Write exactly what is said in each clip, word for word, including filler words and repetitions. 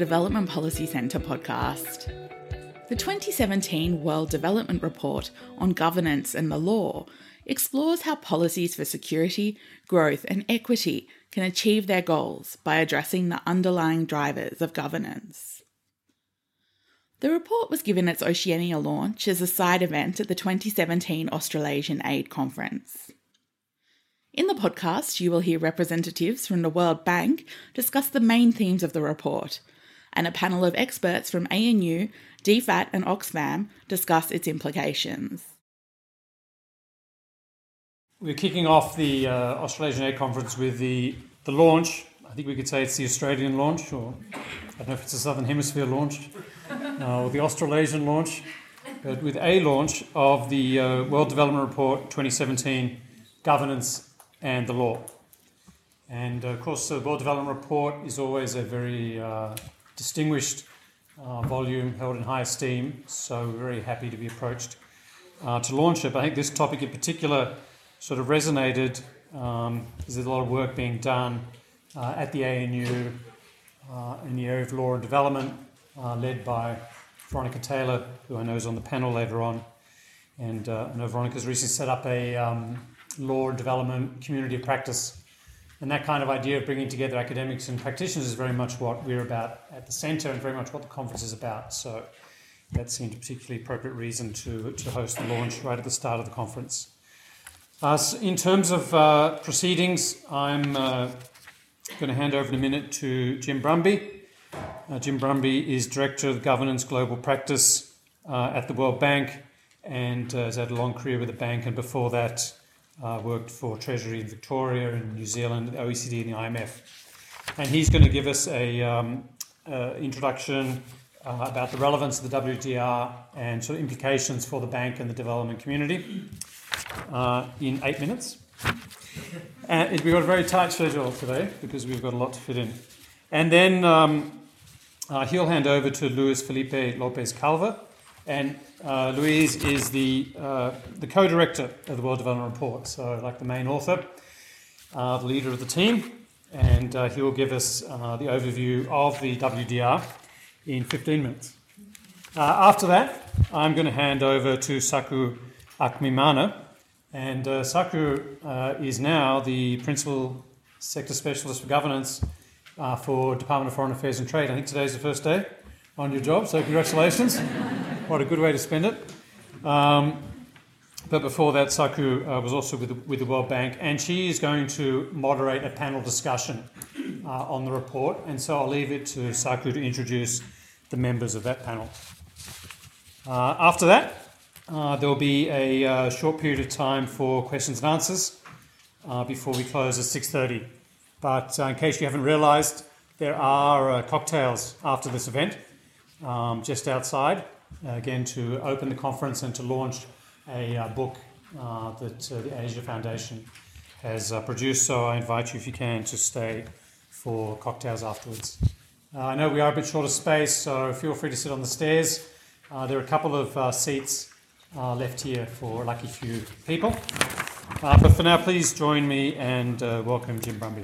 Development Policy Centre podcast. The twenty seventeen World Development Report on Governance and the Law explores how policies for security, growth and equity can achieve their goals by addressing the underlying drivers of governance. The report was given its Oceania launch as a side event at the twenty seventeen Australasian Aid Conference. In the podcast, you will hear representatives from the World Bank discuss the main themes of the report, and a panel of experts from A N U, D FAT and Oxfam discuss its implications. We're kicking off the uh, Australasian Aid Conference with the, the launch. I think we could say it's the Australian launch, or I don't know if it's the Southern Hemisphere launch, uh, or the Australasian launch, but with a launch of the uh, World Development Report twenty seventeen, Governance and the Law. And of course, the World Development Report is always a very uh, distinguished uh, volume held in high esteem, so we're very happy to be approached uh, to launch it. But I think this topic in particular sort of resonated um, because there's a lot of work being done uh, at the A N U uh, in the area of law and development, uh, led by Veronica Taylor, who I know is on the panel later on. And uh, I know Veronica's recently set up a um, law and development community of practice. And that kind of idea of bringing together academics and practitioners is very much what we're about at the centre and very much what the conference is about. So that seemed a particularly appropriate reason to, to host the launch right at the start of the conference. Uh, so in terms of uh, proceedings, I'm uh, going to hand over in a minute to Jim Brumby. Uh, Jim Brumby is Director of Governance Global Practice uh, at the World Bank and uh, has had a long career with the bank, and before that uh, worked for Treasury in Victoria and New Zealand, the O E C D and the I M F. And he's going to give us a um, uh, introduction uh, about the relevance of the W D R and sort of implications for the bank and the development community uh, in eight minutes. And we've got a very tight schedule today because we've got a lot to fit in. And then um, uh, he'll hand over to Luis Felipe Lopez Calva. And uh, Luis is the uh, the co-director of the World Development Report, so like the main author, uh, the leader of the team, and uh, he will give us uh, the overview of the W D R in fifteen minutes. Uh, after that, I'm going to hand over to Saku Akmimana, and uh, Saku uh, is now the Principal Sector Specialist for Governance uh, for Department of Foreign Affairs and Trade. I think today's the first day on your job, so congratulations. What a good way to spend it. Um, but before that, Saku uh, was also with the, with the World Bank, and she is going to moderate a panel discussion uh, on the report. And so I'll leave it to Saku to introduce the members of that panel. Uh, after that, uh, there will be a uh, short period of time for questions and answers uh, before we close at six thirty. But uh, in case you haven't realised, there are uh, cocktails after this event um, just outside. Uh, again, to open the conference and to launch a uh, book uh, that uh, the Asia Foundation has uh, produced. So I invite you, if you can, to stay for cocktails afterwards. Uh, I know we are a bit short of space, so feel free to sit on the stairs. Uh, there are a couple of uh, seats uh, left here for a lucky few people. Uh, but for now, please join me and uh, welcome Jim Brumby.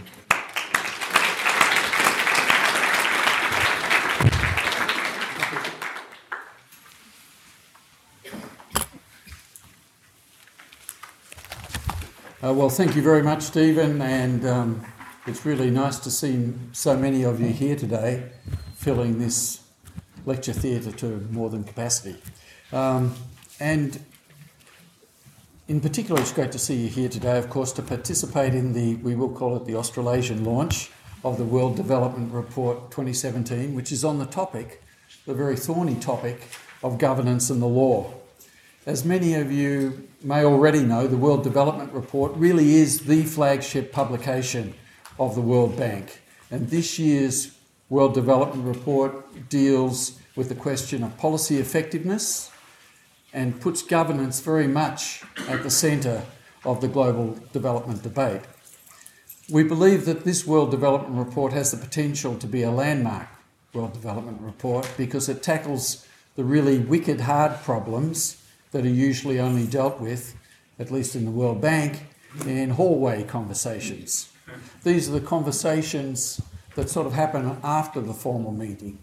Uh, well, thank you very much, Stephen, and um, it's really nice to see so many of you here today, filling this lecture theatre to more than capacity. Um, and in particular, it's great to see you here today, of course, to participate in the, we will call it the Australasian launch of the World Development Report twenty seventeen, which is on the topic, the very thorny topic of governance and the law. As many of you may already know, the World Development Report really is the flagship publication of the World Bank. And this year's World Development Report deals with the question of policy effectiveness and puts governance very much at the centre of the global development debate. We believe that this World Development Report has the potential to be a landmark World Development Report because it tackles the really wicked hard problems that are usually only dealt with, at least in the World Bank, in hallway conversations. These are the conversations that sort of happen after the formal meeting.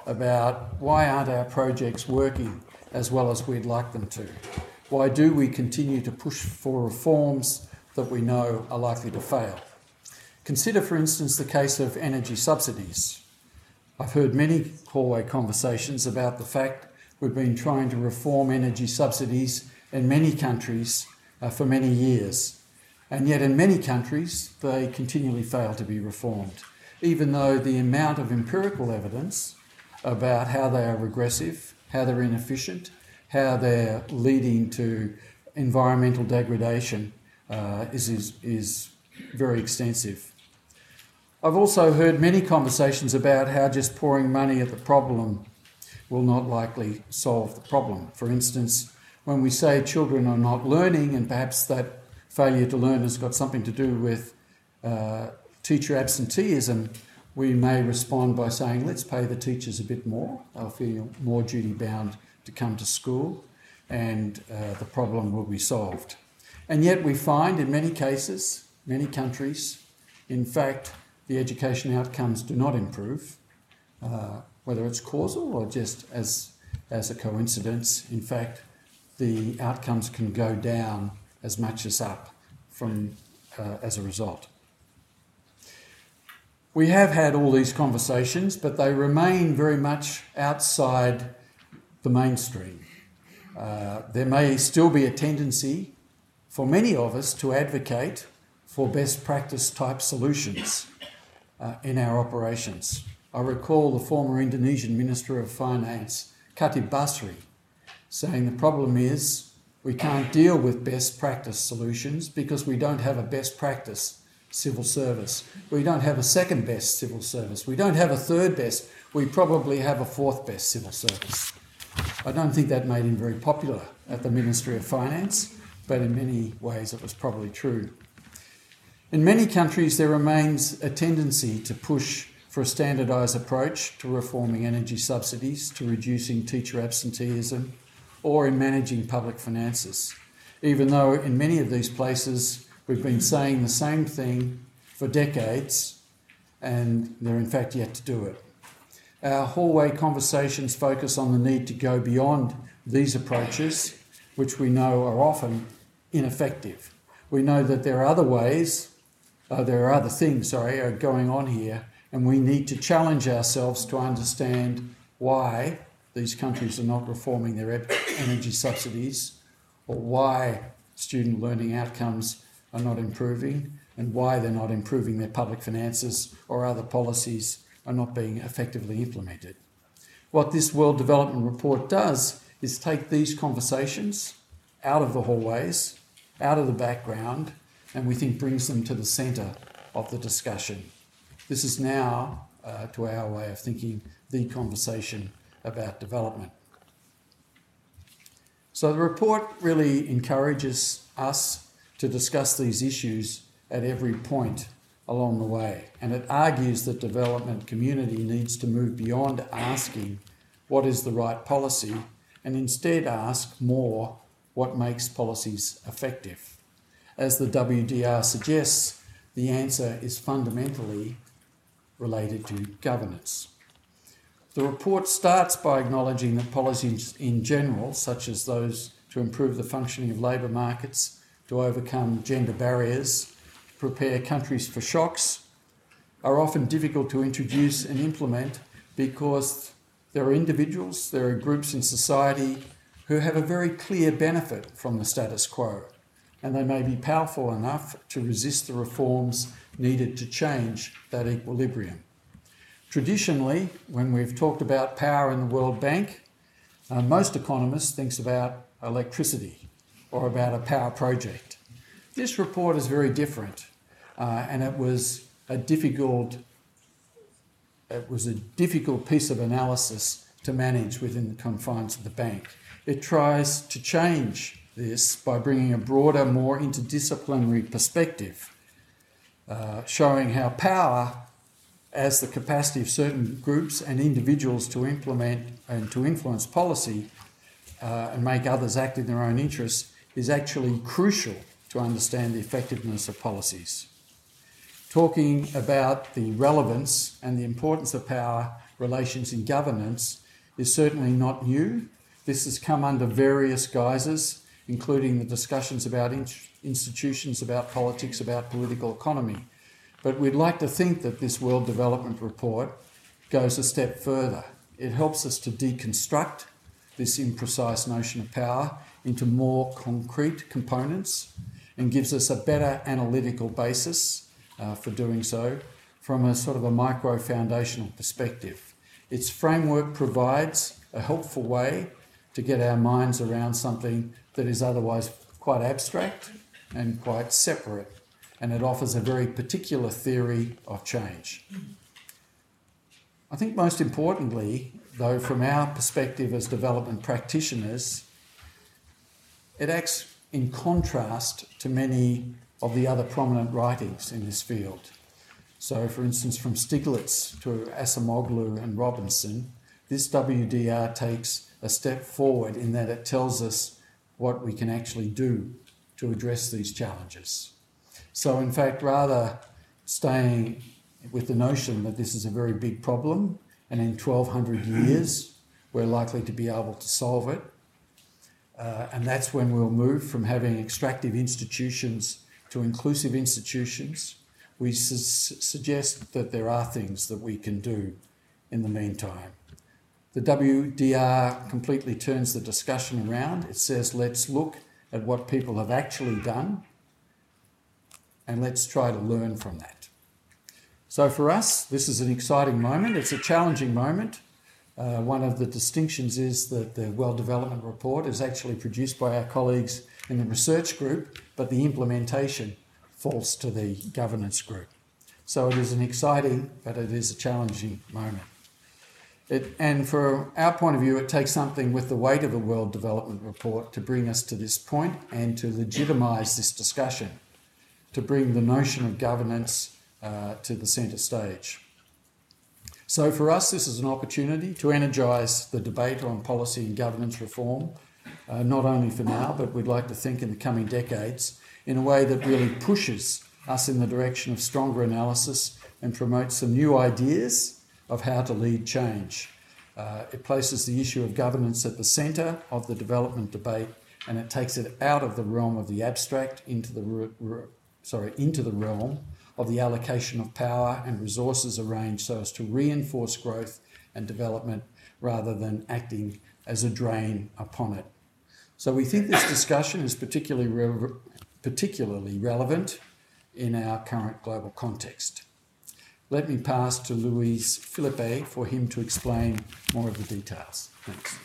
about why aren't our projects working as well as we'd like them to? Why do we continue to push for reforms that we know are likely to fail? Consider, for instance, the case of energy subsidies. I've heard many hallway conversations about the fact we've been trying to reform energy subsidies in many countries uh, for many years, and yet in many countries they continually fail to be reformed, even though the amount of empirical evidence about how they are regressive, how they're inefficient, how they're leading to environmental degradation uh, is, is, is very extensive. I've also heard many conversations about how just pouring money at the problem will not likely solve the problem. For instance, when we say children are not learning, and perhaps that failure to learn has got something to do with uh, teacher absenteeism, we may respond by saying, let's pay the teachers a bit more. They'll feel more duty-bound to come to school, and uh, the problem will be solved. And yet we find in many cases, many countries, in fact, the education outcomes do not improve, uh, whether it's causal or just as, as a coincidence. In fact, the outcomes can go down as much as up from, uh, as a result. We have had all these conversations, but they remain very much outside the mainstream. Uh, there may still be a tendency for many of us to advocate for best practice type solutions uh, in our operations. I recall the former Indonesian Minister of Finance, Khatib Basri, saying the problem is we can't deal with best practice solutions because we don't have a best practice civil service. We don't have a second best civil service. We don't have a third best. We probably have a fourth best civil service. I don't think that made him very popular at the Ministry of Finance, but in many ways it was probably true. In many countries there remains a tendency to push for a standardised approach to reforming energy subsidies, to reducing teacher absenteeism, or in managing public finances, even though in many of these places we've been saying the same thing for decades and they're in fact yet to do it. Our hallway conversations focus on the need to go beyond these approaches, which we know are often ineffective. We know that there are other ways, uh, there are other things, sorry, are going on here, and we need to challenge ourselves to understand why these countries are not reforming their energy subsidies, or why student learning outcomes are not improving, and why they're not improving their public finances or other policies are not being effectively implemented. What this World Development Report does is take these conversations out of the hallways, out of the background, and we think brings them to the centre of the discussion. This is now, uh, to our way of thinking, the conversation about development. So the report really encourages us to discuss these issues at every point along the way, and it argues that development community needs to move beyond asking what is the right policy and instead ask more what makes policies effective. As the W D R suggests, the answer is fundamentally related to governance. The report starts by acknowledging that policies in general, such as those to improve the functioning of labour markets, to overcome gender barriers, prepare countries for shocks, are often difficult to introduce and implement because there are individuals, there are groups in society who have a very clear benefit from the status quo, and they may be powerful enough to resist the reforms needed to change that equilibrium. Traditionally, when we've talked about power in the World Bank, uh, most economists think about electricity or about a power project. This report is very different, uh, and it was a difficult, it was a difficult piece of analysis to manage within the confines of the bank. It tries to change this by bringing a broader, more interdisciplinary perspective, uh, showing how power, as the capacity of certain groups and individuals to implement and to influence policy uh, and make others act in their own interests, is actually crucial to understand the effectiveness of policies. Talking about the relevance and the importance of power relations in governance is certainly not new. This has come under various guises, including the discussions about in- institutions, about politics, about political economy. But we'd like to think that this World Development Report goes a step further. It helps us to deconstruct this imprecise notion of power into more concrete components and gives us a better analytical basis uh, for doing so from a sort of a micro-foundational perspective. Its framework provides a helpful way to get our minds around something that is otherwise quite abstract and quite separate, and it offers a very particular theory of change. I think most importantly, though, from our perspective as development practitioners, it acts in contrast to many of the other prominent writings in this field. So, for instance, from Stiglitz to Acemoglu and Robinson, this W D R takes a step forward in that it tells us what we can actually do to address these challenges. So, in fact, rather staying with the notion that this is a very big problem and in twelve hundred years we're likely to be able to solve it, uh, and that's when we'll move from having extractive institutions to inclusive institutions, we su- suggest that there are things that we can do in the meantime. The W D R completely turns the discussion around. It says, let's look at what people have actually done and let's try to learn from that. So for us, this is an exciting moment. It's a challenging moment. Uh, one of the distinctions is that the World Development Report is actually produced by our colleagues in the research group, but the implementation falls to the governance group. So it is an exciting, but it is a challenging moment. It, and from our point of view, it takes something with the weight of a World Development Report to bring us to this point and to legitimise this discussion, to bring the notion of governance uh, to the centre stage. So for us, this is an opportunity to energise the debate on policy and governance reform, uh, not only for now, but we'd like to think in the coming decades, in a way that really pushes us in the direction of stronger analysis and promotes some new ideas of how to lead change. Uh, it places the issue of governance at the centre of the development debate, and it takes it out of the realm of the abstract into the re- re- sorry into the realm of the allocation of power and resources arranged so as to reinforce growth and development rather than acting as a drain upon it. So we think this discussion is particularly re- particularly relevant in our current global context. Let me pass to Luis Felipe for him to explain more of the details. Thanks.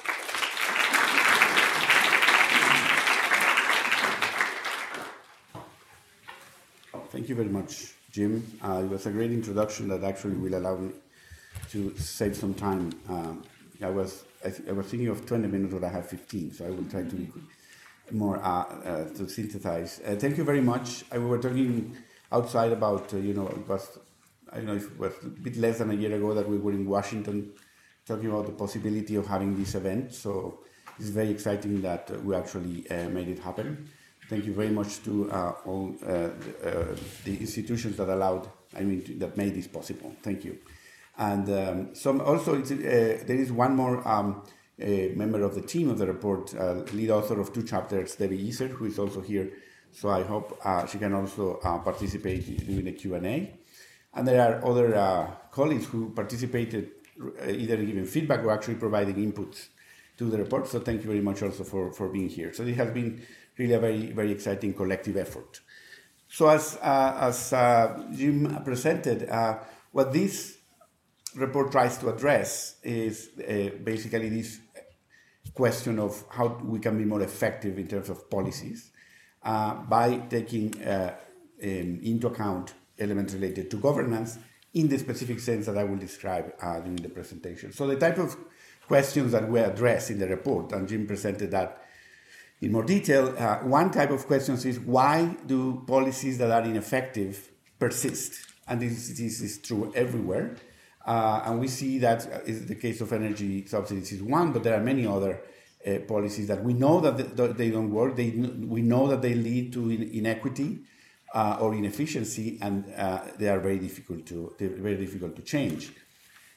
Thank you very much, Jim. Uh, it was a great introduction that actually will allow me to save some time. Um, I was I, th- I was thinking of twenty minutes, but I have fifteen, so I will try to be more uh, uh, to synthesize. Uh, thank you very much. I, we were talking outside about, uh, you know, it was, I don't know if it was a bit less than a year ago that we were in Washington talking about the possibility of having this event. So it's very exciting that uh, we actually uh, made it happen. Thank you very much to uh, all uh, uh, the institutions that allowed, I mean, to, that made this possible. Thank you. And um, some also, it's, uh, there is one more um, uh, member of the team of the report, uh, lead author of two chapters, Debbie Iser, who is also here. So I hope uh, she can also uh, participate in the Q and A. And there are other uh, colleagues who participated, uh, either giving feedback or actually providing inputs to the report. So thank you very much also for, for being here. So it has been really a very, very exciting collective effort. So as, uh, as uh, Jim presented, uh, what this report tries to address is uh, basically this question of how we can be more effective in terms of policies uh, by taking uh, um, into account elements related to governance in the specific sense that I will describe uh, during the presentation. So the type of questions that we address in the report, and Jim presented that in more detail, uh, one type of questions is why do policies that are ineffective persist? And this, this is true everywhere. Uh, and we see that is the case of energy subsidies is one, but there are many other uh, policies that we know that they, they don't work. They, we know that they lead to inequity uh, or inefficiency, and uh, they are very difficult to they're very difficult to change.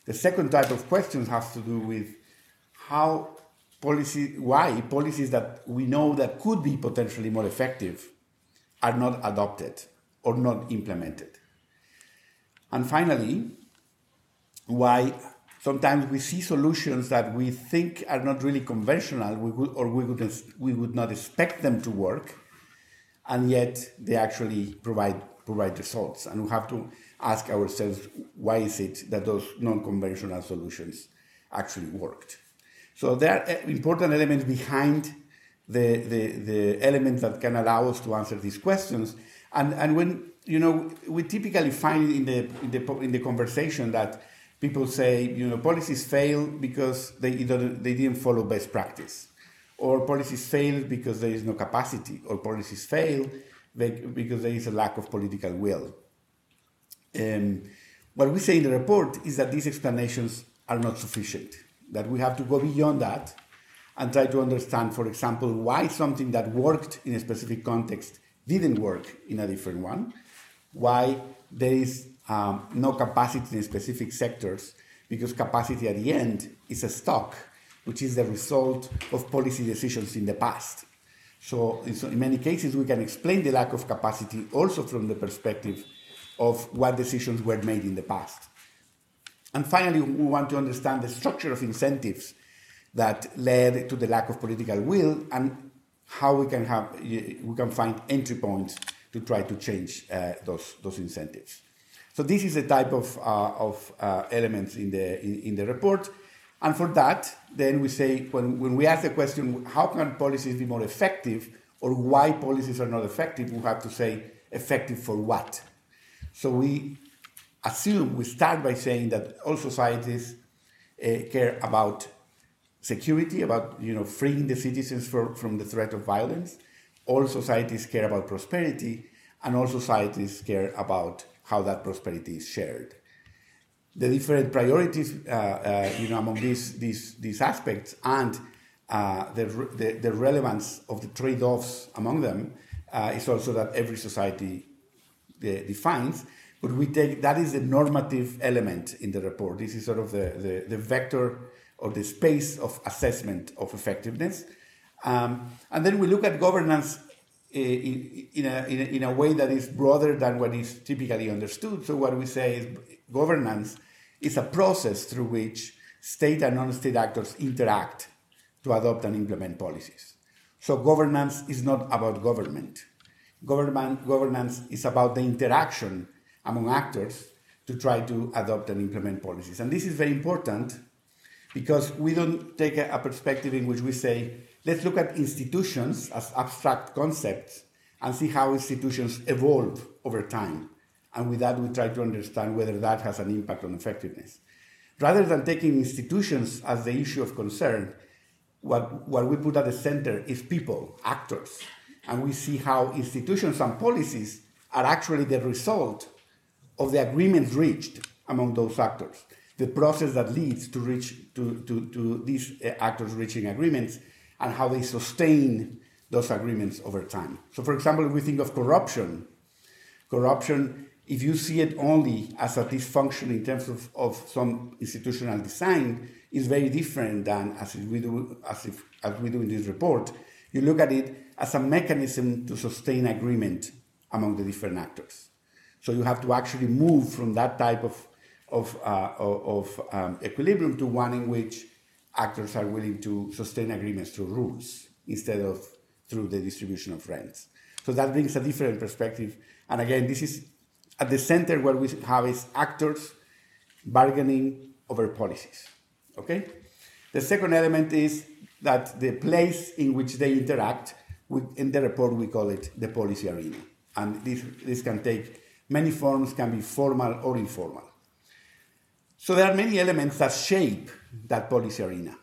The second type of questions has to do with how policy, why policies that we know that could be potentially more effective are not adopted or not implemented. And finally, why sometimes we see solutions that we think are not really conventional, we would, or we would, we would not expect them to work, and yet they actually provide, provide results. And we have to ask ourselves, why is it that those non-conventional solutions actually worked? So there are important elements behind the, the, the elements that can allow us to answer these questions. And, and when, you know, we typically find in the, in the, in the conversation that people say, you know, policies fail because they, either they didn't follow best practice, or policies fail because there is no capacity, or policies fail because there is a lack of political will. Um, what we say in the report is that these explanations are not sufficient, that we have to go beyond that and try to understand, for example, why something that worked in a specific context didn't work in a different one, why there is um, no capacity in specific sectors, because capacity at the end is a stock, which is the result of policy decisions in the past. So in many cases, we can explain the lack of capacity also from the perspective of what decisions were made in the past. And finally, we want to understand the structure of incentives that led to the lack of political will, and how we can have we can find entry points to try to change uh, those those incentives. So this is the type of uh, of uh, elements in the in, in the report. And for that, then we say, when, when we ask the question, how can policies be more effective, or why policies are not effective, we have to say, effective for what? So we assume, we start by saying that all societies uh, care about security, about, you know, freeing the citizens for, from the threat of violence. All societies care about prosperity, and all societies care about how that prosperity is shared. The different priorities, uh, uh, you know, among these these these aspects, and uh, the, the the relevance of the trade-offs among them uh, is also that every society uh, defines. But we take that is the normative element in the report. This is sort of the the, the vector or the space of assessment of effectiveness, um, and then we look at governance in, in, a, in a in a way that is broader than what is typically understood. So what we say is, governance is a process through which state and non-state actors interact to adopt and implement policies. So governance is not about government. Government governance is about the interaction among actors to try to adopt and implement policies. And this is very important, because we don't take a, a perspective in which we say, let's look at institutions as abstract concepts and see how institutions evolve over time. And with that, we try to understand whether that has an impact on effectiveness. Rather than taking institutions as the issue of concern, what, what we put at the center is people, actors. And we see how institutions and policies are actually the result of the agreements reached among those actors, the process that leads to, reach, to, to, to these actors reaching agreements, and how they sustain those agreements over time. So, for example, if we think of corruption, corruption, if you see it only as a dysfunction in terms of, of some institutional design, is very different than as we do as if as we do in this report. You look at it as a mechanism to sustain agreement among the different actors. So you have to actually move from that type of of, uh, of um, equilibrium to one in which actors are willing to sustain agreements through rules instead of through the distribution of rents. So that brings a different perspective. And again, this is at the center where we have is actors bargaining over policies. Okay? The second element is that the place in which they interact, we, in the report we call it the policy arena. And this, this can take many forms, can be formal or informal. So there are many elements that shape that policy arena.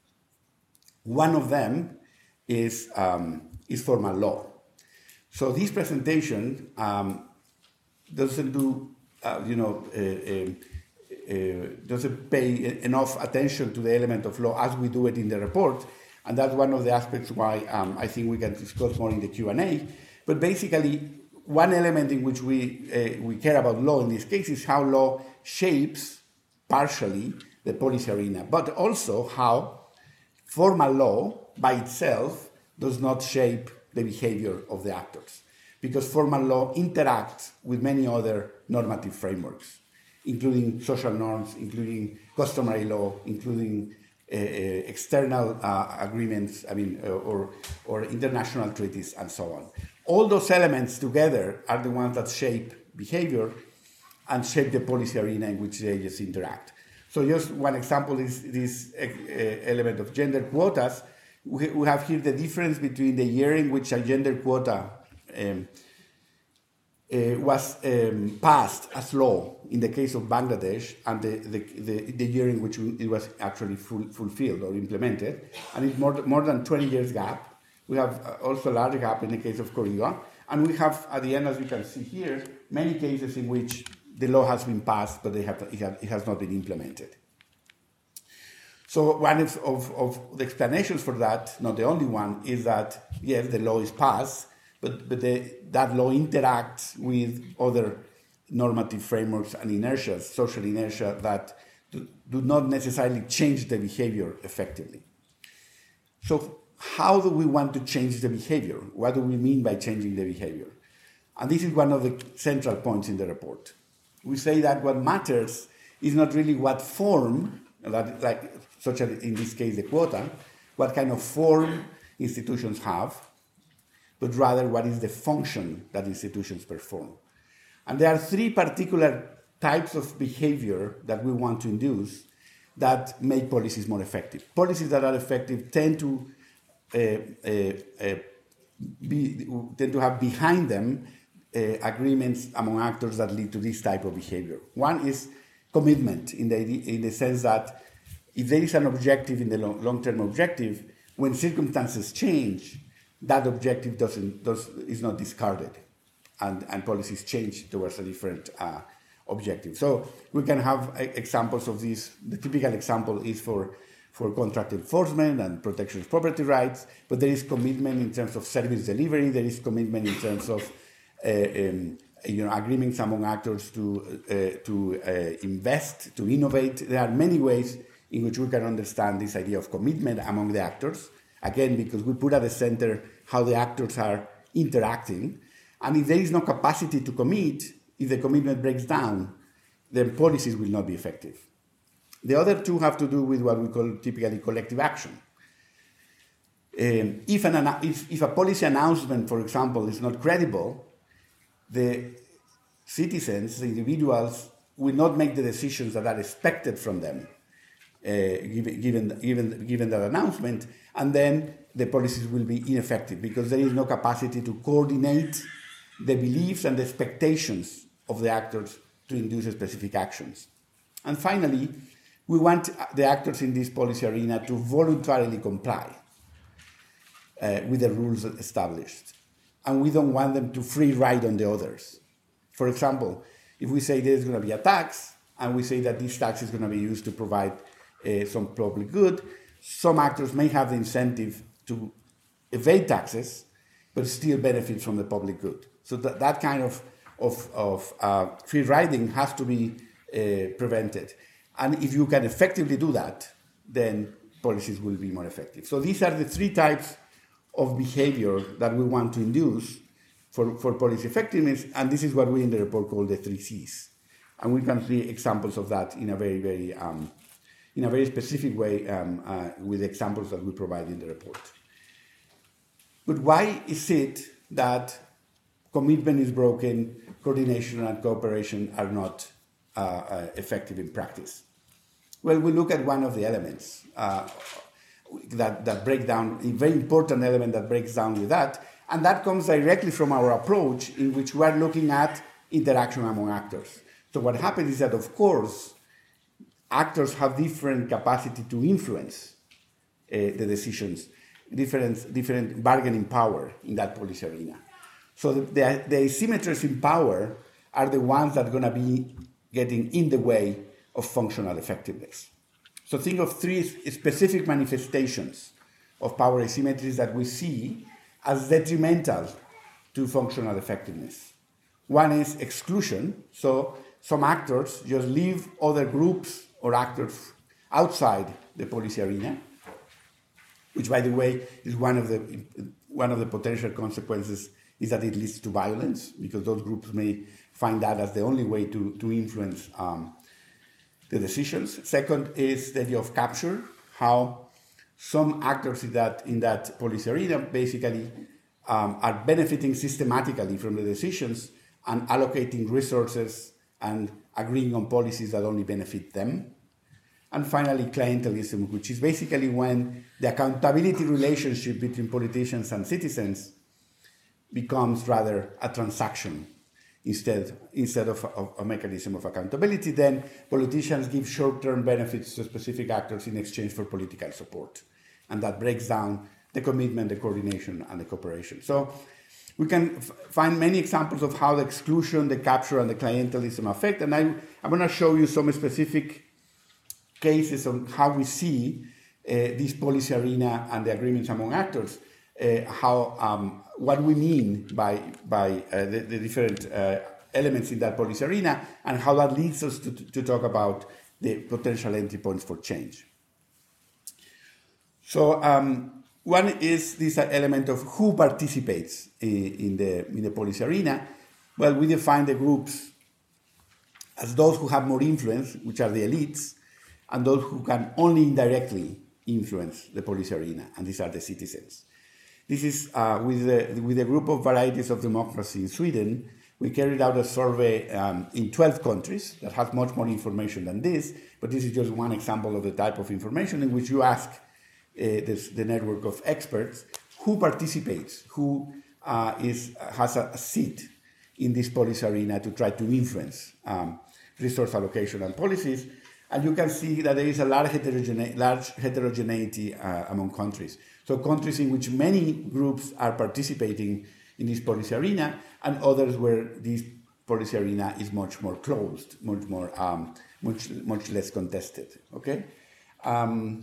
One of them is, um, is formal law. So this presentation um, doesn't do, uh, you know, uh, uh, uh, doesn't pay enough attention to the element of law as we do it in the report, and that's one of the aspects why um, I think we can discuss more in the Q and A. But basically, one element in which we uh, we care about law in this case is how law shapes partially the policy arena, but also how formal law by itself does not shape the behavior of the actors, because formal law interacts with many other normative frameworks, including social norms, including customary law, including uh, uh, external uh, agreements, I mean, uh, or, or international treaties, and so on. All those elements together are the ones that shape behavior and shape the policy arena in which they just interact. So just one example is this uh, element of gender quotas. We, we have here the difference between the year in which a gender quota um, uh, was um, passed as law in the case of Bangladesh and the, the, the, the year in which it was actually full, fulfilled or implemented. And it's more, more than twenty years gap. We have also a large gap in the case of Korea. And we have, at the end, as you can see here, many cases in which the law has been passed, but they have, it, have, it has not been implemented. So one of, of, of the explanations for that, not the only one, is that, yes, the law is passed, but, but the, that law interacts with other normative frameworks and inertias, social inertia, that do, do not necessarily change the behavior effectively. So how do we want to change the behavior? What do we mean by changing the behavior? And this is one of the central points in the report. We say that what matters is not really what form, that, like, such as in this case the quota, what kind of form institutions have, but rather what is the function that institutions perform. And there are three particular types of behavior that we want to induce that make policies more effective. Policies that are effective tend to uh, uh, uh, be, tend to have behind them uh, agreements among actors that lead to this type of behavior. One is commitment, in the in the sense that if there is an objective in the long, long-term objective, when circumstances change, that objective doesn't does is not discarded, and, and policies change towards a different uh, objective. So we can have examples of this. The typical example is for, for contract enforcement and protection of property rights, but there is commitment in terms of service delivery, there is commitment in terms of uh, um, you know, agreements among actors to, uh, to uh, invest, to innovate. There are many ways in which we can understand this idea of commitment among the actors, again, because we put at the center how the actors are interacting. And if there is no capacity to commit, if the commitment breaks down, then policies will not be effective. The other two have to do with what we call typically collective action. Um, if, an, if, if a policy announcement, for example, is not credible, the citizens, the individuals, will not make the decisions that are expected from them, uh, given, given, given, given that announcement, and then the policies will be ineffective because there is no capacity to coordinate the beliefs and the expectations of the actors to induce specific actions. And finally, we want the actors in this policy arena to voluntarily comply uh, with the rules established. And we don't want them to free ride on the others. For example, if we say there's going to be a tax, and we say that this tax is going to be used to provide uh, some public good, some actors may have the incentive to evade taxes, but still benefit from the public good. So that, that kind of, of, of uh, free riding has to be uh, prevented. And if you can effectively do that, then policies will be more effective. So these are the three types of behavior that we want to induce for, for policy effectiveness, and this is what we in the report call the three C's. And we can see examples of that in a very, very, um, in a very specific way um, uh, with examples that we provide in the report. But why is it that commitment is broken, coordination and cooperation are not uh, uh, effective in practice? Well, we look at one of the elements uh, that, that break down, a very important element that breaks down with that, and that comes directly from our approach in which we are looking at interaction among actors. So what happens is that, of course, actors have different capacity to influence uh, the decisions, different, different bargaining power in that policy arena. So the, the, the asymmetries in power are the ones that are going to be getting in the way of functional effectiveness. So think of three specific manifestations of power asymmetries that we see as detrimental to functional effectiveness. One is exclusion. So some actors just leave other groups or actors outside the policy arena, which, by the way, is one of the one of the potential consequences is that it leads to violence, because those groups may find that as the only way to, to influence um, the decisions. Second is the idea of capture, how some actors in that, in that policy arena basically um, are benefiting systematically from the decisions and allocating resources and agreeing on policies that only benefit them. And finally, clientelism, which is basically when the accountability relationship between politicians and citizens becomes rather a transaction instead, instead of a, a mechanism of accountability. Then politicians give short-term benefits to specific actors in exchange for political support. And that breaks down the commitment, the coordination, and the cooperation. So we can f- find many examples of how the exclusion, the capture, and the clientelism affect. And I, I'm going to show you some specific cases on how we see uh, this policy arena and the agreements among actors, uh, how um, what we mean by by uh, the, the different uh, elements in that policy arena, and how that leads us to, to talk about the potential entry points for change. So um, one is this element of who participates in, in the in the policy arena. Well, we define the groups as those who have more influence, which are the elites, and those who can only indirectly influence the policy arena, and these are the citizens. This is uh, with, the, with a group of varieties of democracy in Sweden. We carried out a survey um, in twelve countries that has much more information than this, but this is just one example of the type of information in which you ask uh, this, the network of experts who participates, who uh, is, has a, a seat in this policy arena to try to influence um, resource allocation and policies. And you can see that there is a large, heterogene- large heterogeneity uh, among countries. So countries in which many groups are participating in this policy arena, and others where this policy arena is much more closed, much more, um, much, much less contested. Okay. Um,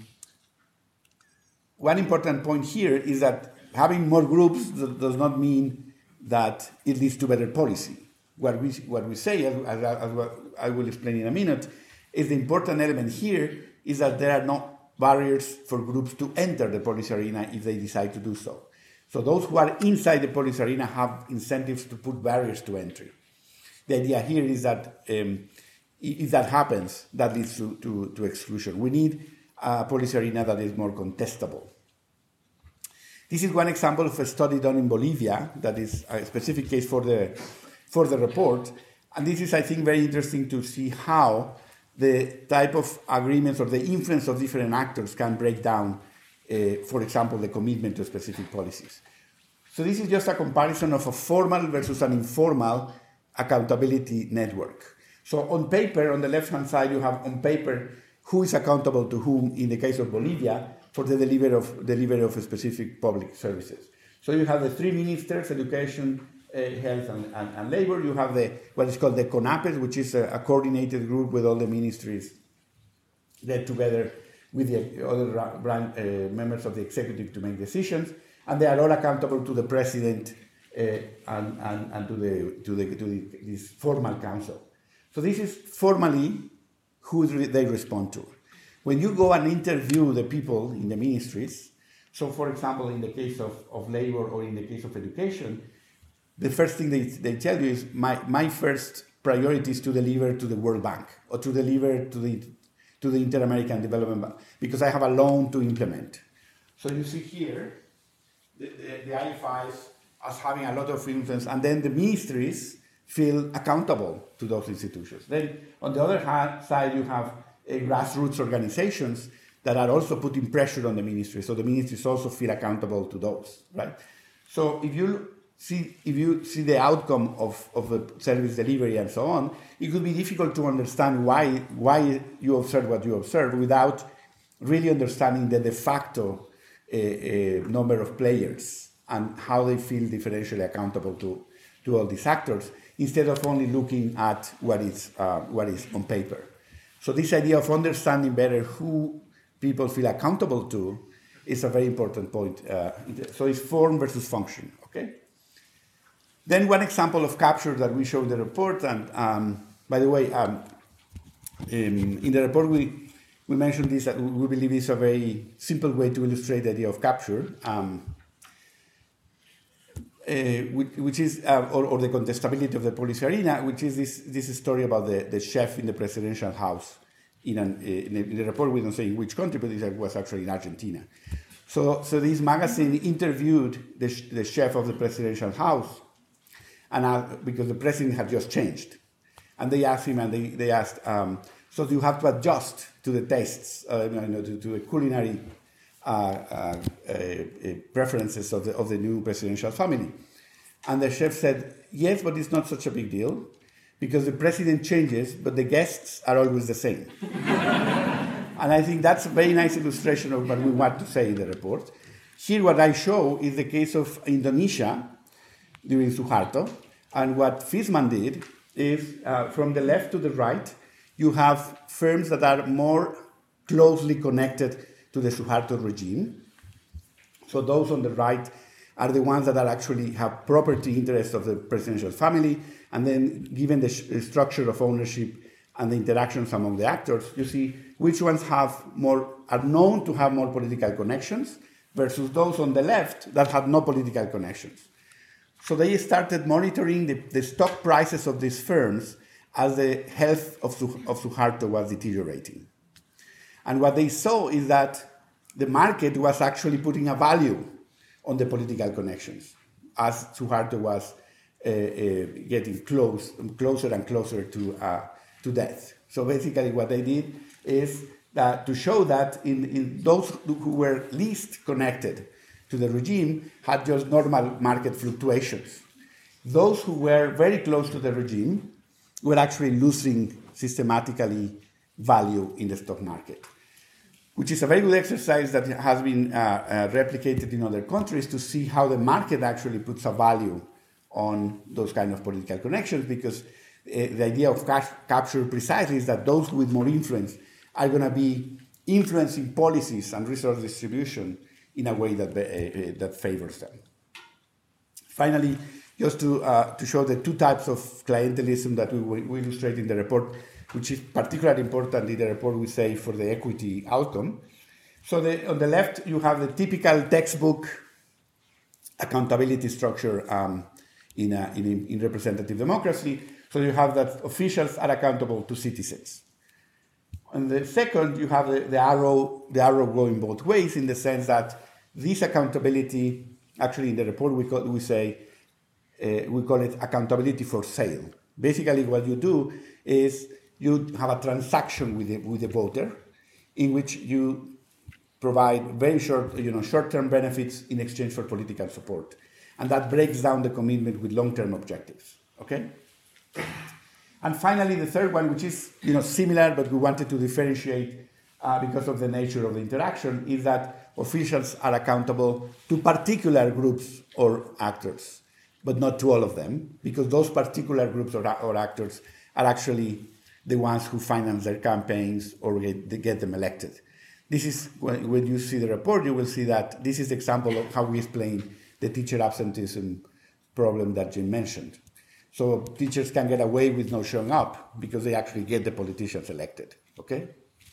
one important point here is that having more groups does not mean that it leads to better policy. What we what we say, as, as, as I will explain in a minute, is the important element here is that there are no barriers for groups to enter the policy arena if they decide to do so. So those who are inside the policy arena have incentives to put barriers to entry. The idea here is that um, if that happens, that leads to, to, to exclusion. We need a policy arena that is more contestable. This is one example of a study done in Bolivia that is a specific case for the, for the report. And this is, I think, very interesting to see how the type of agreements or the influence of different actors can break down, uh, for example, the commitment to specific policies. So this is just a comparison of a formal versus an informal accountability network. So on paper, on the left-hand side, you have on paper who is accountable to whom in the case of Bolivia for the delivery of, delivery of specific public services. So you have the three ministers, education, Uh, health and, and, and labor. You have the what is called the CONAPES, which is a, a coordinated group with all the ministries that together with the other branch, uh, members of the executive to make decisions, and they are all accountable to the president uh, and, and, and to the to the to the, this formal council. So this is formally who they respond to. When you go and interview the people in the ministries, so for example, in the case of, of labor or in the case of education, the first thing they, they tell you is my, my first priority is to deliver to the World Bank or to deliver to the to the Inter-American Development Bank because I have a loan to implement. So you see here the, the, the I F Is as having a lot of influence, and then the ministries feel accountable to those institutions. Then on the other hand, side, you have uh, grassroots organizations that are also putting pressure on the ministry. So the ministries also feel accountable to those, right? So if you See, if you see the outcome of, of the service delivery and so on, it could be difficult to understand why, why you observe what you observe without really understanding the de facto uh, uh, number of players and how they feel differentially accountable to, to all these actors, instead of only looking at what is, uh, what is on paper. So this idea of understanding better who people feel accountable to is a very important point. Uh, so it's form versus function, okay? Then one example of capture that we show in the report, and um, by the way, um, Um, in the report, we, we mentioned this, that we believe it's a very simple way to illustrate the idea of capture, um, uh, which, which is, uh, or, or the contestability of the policy arena, which is this, this story about the, the chef in the presidential house. In, an, in, a, in the report, we don't say in which country, but it was actually in Argentina. So, so this magazine interviewed the, the chef of the presidential house, and uh, because the president had just changed. And they asked him, and they, they asked, um, so you have to adjust to the tastes, uh, you know, to, to the culinary uh, uh, uh, preferences of the, of the new presidential family. And the chef said, yes, but it's not such a big deal, because the president changes, but the guests are always the same. And I think that's a very nice illustration of what we want to say in the report. Here, what I show is the case of Indonesia during Suharto. And what Fisman did is, uh, from the left to the right, you have firms that are more closely connected to the Suharto regime. So those on the right are the ones that are actually have property interests of the presidential family. And then, given the sh- structure of ownership and the interactions among the actors, you see which ones have more are known to have more political connections versus those on the left that had no political connections. So they started monitoring the, the stock prices of these firms as the health of, of Suharto was deteriorating. And what they saw is that the market was actually putting a value on the political connections as Suharto was uh, uh, getting close, closer and closer to, uh, to death. So basically what they did is that to show that in, in those who were least connected to the regime had just normal market fluctuations. Those who were very close to the regime were actually losing systematically value in the stock market, which is a very good exercise that has been uh, uh, replicated in other countries to see how the market actually puts a value on those kind of political connections, because uh, the idea of cash capture precisely is that those with more influence are going to be influencing policies and resource distribution in a way that, uh, uh, that favors them. Finally, just to, uh, to show the two types of clientelism that we, we illustrate in the report, which is particularly important in the report we say for the equity outcome. So the, on the left, you have the typical textbook accountability structure um, in, a, in, in representative democracy. So you have that officials are accountable to citizens. And the second, you have the, the arrow, the arrow going both ways, in the sense that this accountability, actually in the report we, call, we say, uh, we call it accountability for sale. Basically what you do is you have a transaction with the, with the voter in which you provide very short, you know, short-term benefits in exchange for political support. And that breaks down the commitment with long-term objectives, okay? And finally, the third one, which is, you know, similar, but we wanted to differentiate uh, because of the nature of the interaction, is that officials are accountable to particular groups or actors, but not to all of them, because those particular groups or, or actors are actually the ones who finance their campaigns or get, they get them elected. This is, when, when you see the report, you will see that this is the example of how we explain the teacher absenteeism problem that Jim mentioned. So teachers can get away with not showing up because they actually get the politicians elected, okay?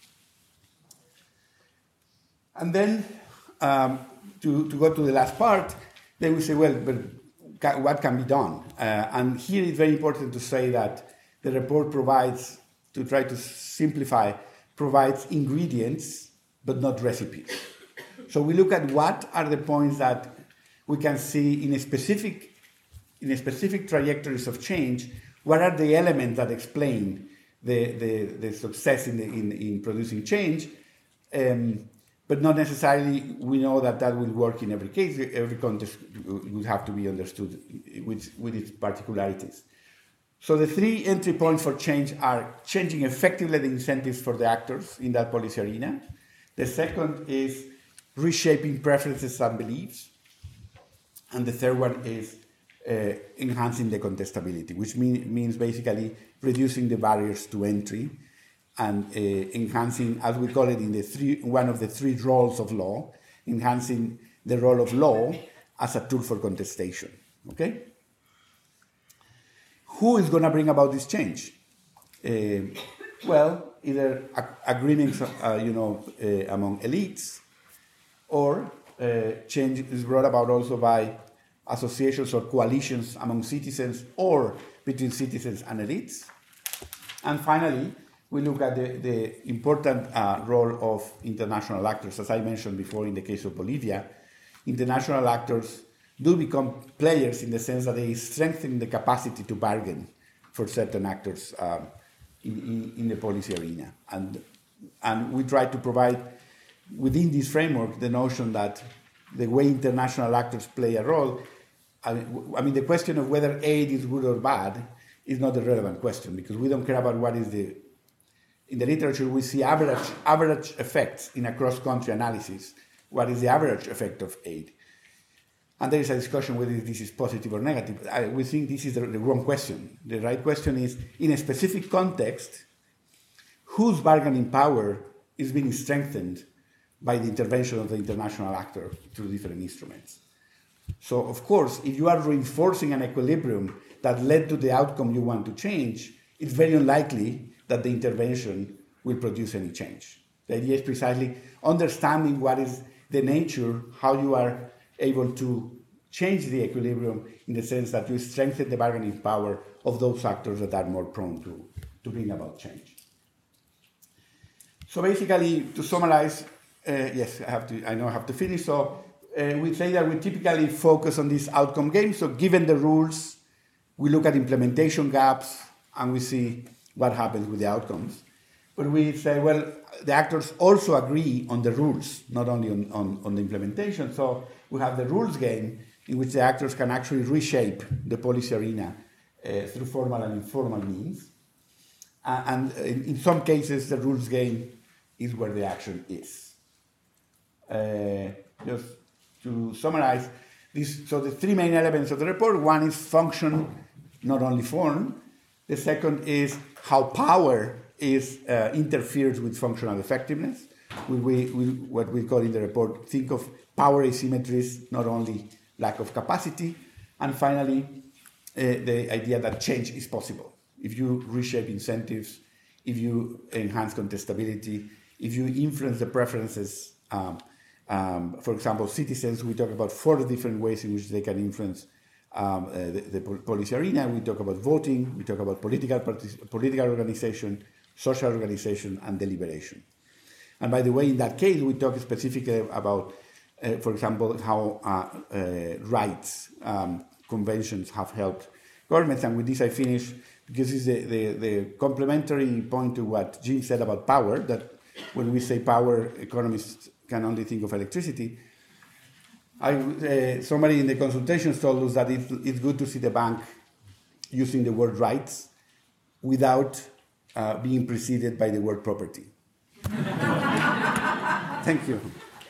And then um, to, to go to the last part, then we say, well, but ca- what can be done? Uh, and here it's very important to say that the report provides, to try to simplify, provides ingredients, but not recipes. So we look at what are the points that we can see in a specific in a specific trajectories of change, what are the elements that explain the, the, the success in, the, in, in producing change, um, but not necessarily we know that that will work in every case. Every context would have to be understood with, with its particularities. So the three entry points for change are changing effectively the incentives for the actors in that policy arena. The second is reshaping preferences and beliefs. And the third one is Uh, enhancing the contestability, which mean, means basically reducing the barriers to entry and uh, enhancing, as we call it in the three, one of the three roles of law, enhancing the role of law as a tool for contestation. Okay? Who is going to bring about this change? Uh, Well, either ag- agreements, uh, you know, uh, among elites, or uh, change is brought about also by associations or coalitions among citizens or between citizens and elites. And finally, we look at the, the important uh, role of international actors. As I mentioned before in the case of Bolivia, international actors do become players in the sense that they strengthen the capacity to bargain for certain actors um, in, in, in the policy arena. And, and we try to provide, within this framework, the notion that the way international actors play a role, I mean, I mean, the question of whether aid is good or bad is not a relevant question, because we don't care about what is the... In the literature, we see average, average effects in a cross-country analysis. What is the average effect of aid? And there is a discussion whether this is positive or negative. I, we think this is the, the wrong question. The right question is, in a specific context, whose bargaining power is being strengthened by the intervention of the international actor through different instruments? So, of course, if you are reinforcing an equilibrium that led to the outcome you want to change, it's very unlikely that the intervention will produce any change. The idea is precisely understanding what is the nature, how you are able to change the equilibrium in the sense that you strengthen the bargaining power of those actors that are more prone to, to bring about change. So basically, to summarize, uh, yes, I have to. I know I have to finish. So uh, we say that we typically focus on this outcome game. So given the rules, we look at implementation gaps and we see what happens with the outcomes. But we say, well, the actors also agree on the rules, not only on, on, on the implementation. So we have the rules game in which the actors can actually reshape the policy arena uh, through formal and informal means. Uh, and in, in some cases, the rules game is where the action is. Uh, just to summarize, this, so the three main elements of the report: one is function, not only form. The second is how power is uh, interferes with functional effectiveness. We, we, we, what we call in the report, think of power asymmetries, not only lack of capacity. And finally, uh, the idea that change is possible. If you reshape incentives, if you enhance contestability, if you influence the preferences, um, um, for example, citizens, we talk about four different ways in which they can influence Um, uh, the, the policy arena. We talk about voting, we talk about political partic- political organization, social organization, and deliberation. And by the way, in that case, we talk specifically about, uh, for example, how uh, uh, rights um, conventions have helped governments. And with this, I finish, because it's the, the, the complementary point to what Jim said about power, that when we say power, economists can only think of electricity. I, uh, somebody in the consultations told us that it, it's good to see the bank using the word rights without uh, being preceded by the word property. Thank you.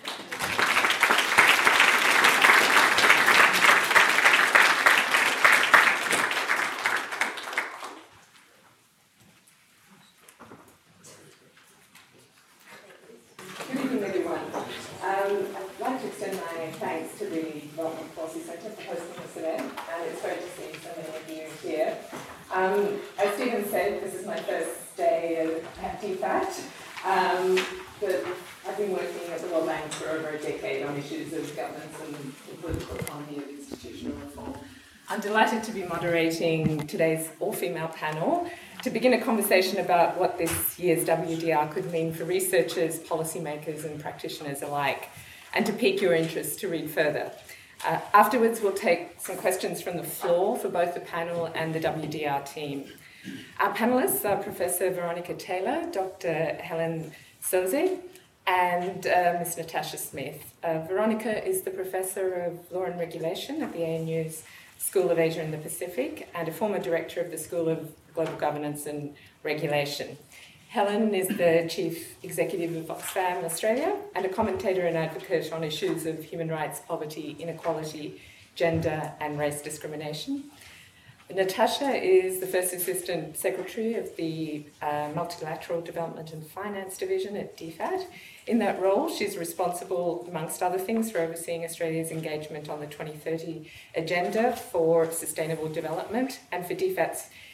Good evening, everyone. Um, I'd like to extend my thanks to the Development Policy Centre for hosting this event, and it's great to see so many of you here. Um, as Stephen said, this is my first day at D FAT, um, but I've been working at the World Bank for over a decade on issues of governance and the political economy of institutional reform. I'm delighted to be moderating today's all-female panel to begin a conversation about what this year's W D R could mean for researchers, policymakers and practitioners alike, and to pique your interest to read further. Uh, afterwards, we'll take some questions from the floor for both the panel and the W D R team. Our panellists are Professor Veronica Taylor, Doctor Helen Soze, and uh, Miz Natasha Smith. Uh, Veronica is the Professor of Law and Regulation at the A N U's School of Asia and the Pacific and a former Director of the School of Global Governance and Regulation. Helen is the Chief Executive of Oxfam Australia and a commentator and advocate on issues of human rights, poverty, inequality, gender and race discrimination. Natasha is the First Assistant Secretary of the uh, Multilateral Development and Finance Division at D FAT. In that role, she's responsible, amongst other things, for overseeing Australia's engagement on the twenty thirty Agenda for Sustainable Development and for D FAT's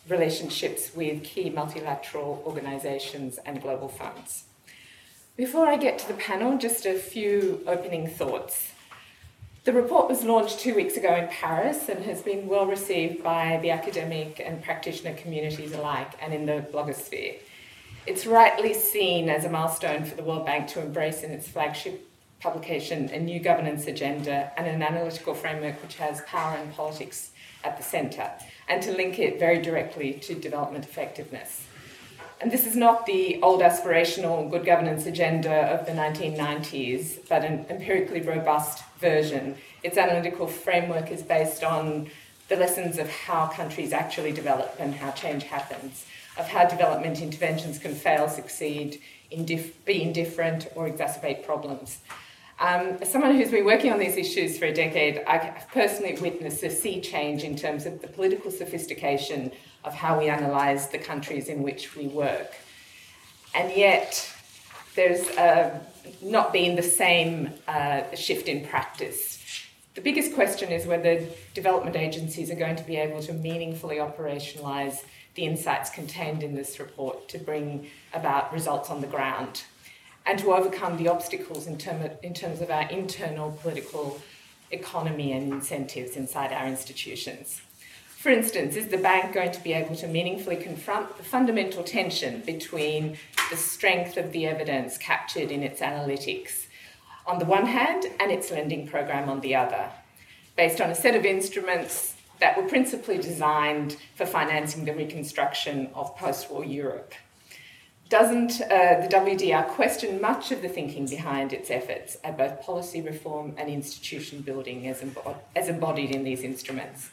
relationships with key multilateral organisations and global funds. Before I get to the panel, just a few opening thoughts. The report was launched two weeks ago in Paris and has been well received by the academic and practitioner communities alike and in the blogosphere. It's rightly seen as a milestone for the World Bank to embrace in its flagship publication a new governance agenda and an analytical framework which has power and politics at the centre, and to link it very directly to development effectiveness. And this is not the old aspirational good governance agenda of the nineteen nineties, but an empirically robust version. Its analytical framework is based on the lessons of how countries actually develop and how change happens, of how development interventions can fail, succeed, indif- be indifferent, or exacerbate problems. Um, as someone who's been working on these issues for a decade, I've personally witnessed a sea change in terms of the political sophistication of how we analyse the countries in which we work. And yet, there's uh, not been the same uh, shift in practice. The biggest question is whether development agencies are going to be able to meaningfully operationalise the insights contained in this report to bring about results on the ground, and to overcome the obstacles in, term of, in terms of our internal political economy and incentives inside our institutions. For instance, is the bank going to be able to meaningfully confront the fundamental tension between the strength of the evidence captured in its analytics on the one hand and its lending program on the other, based on a set of instruments that were principally designed for financing the reconstruction of post-war Europe? Doesn't uh, the W D R question much of the thinking behind its efforts at both policy reform and institution building as, embo- as embodied in these instruments?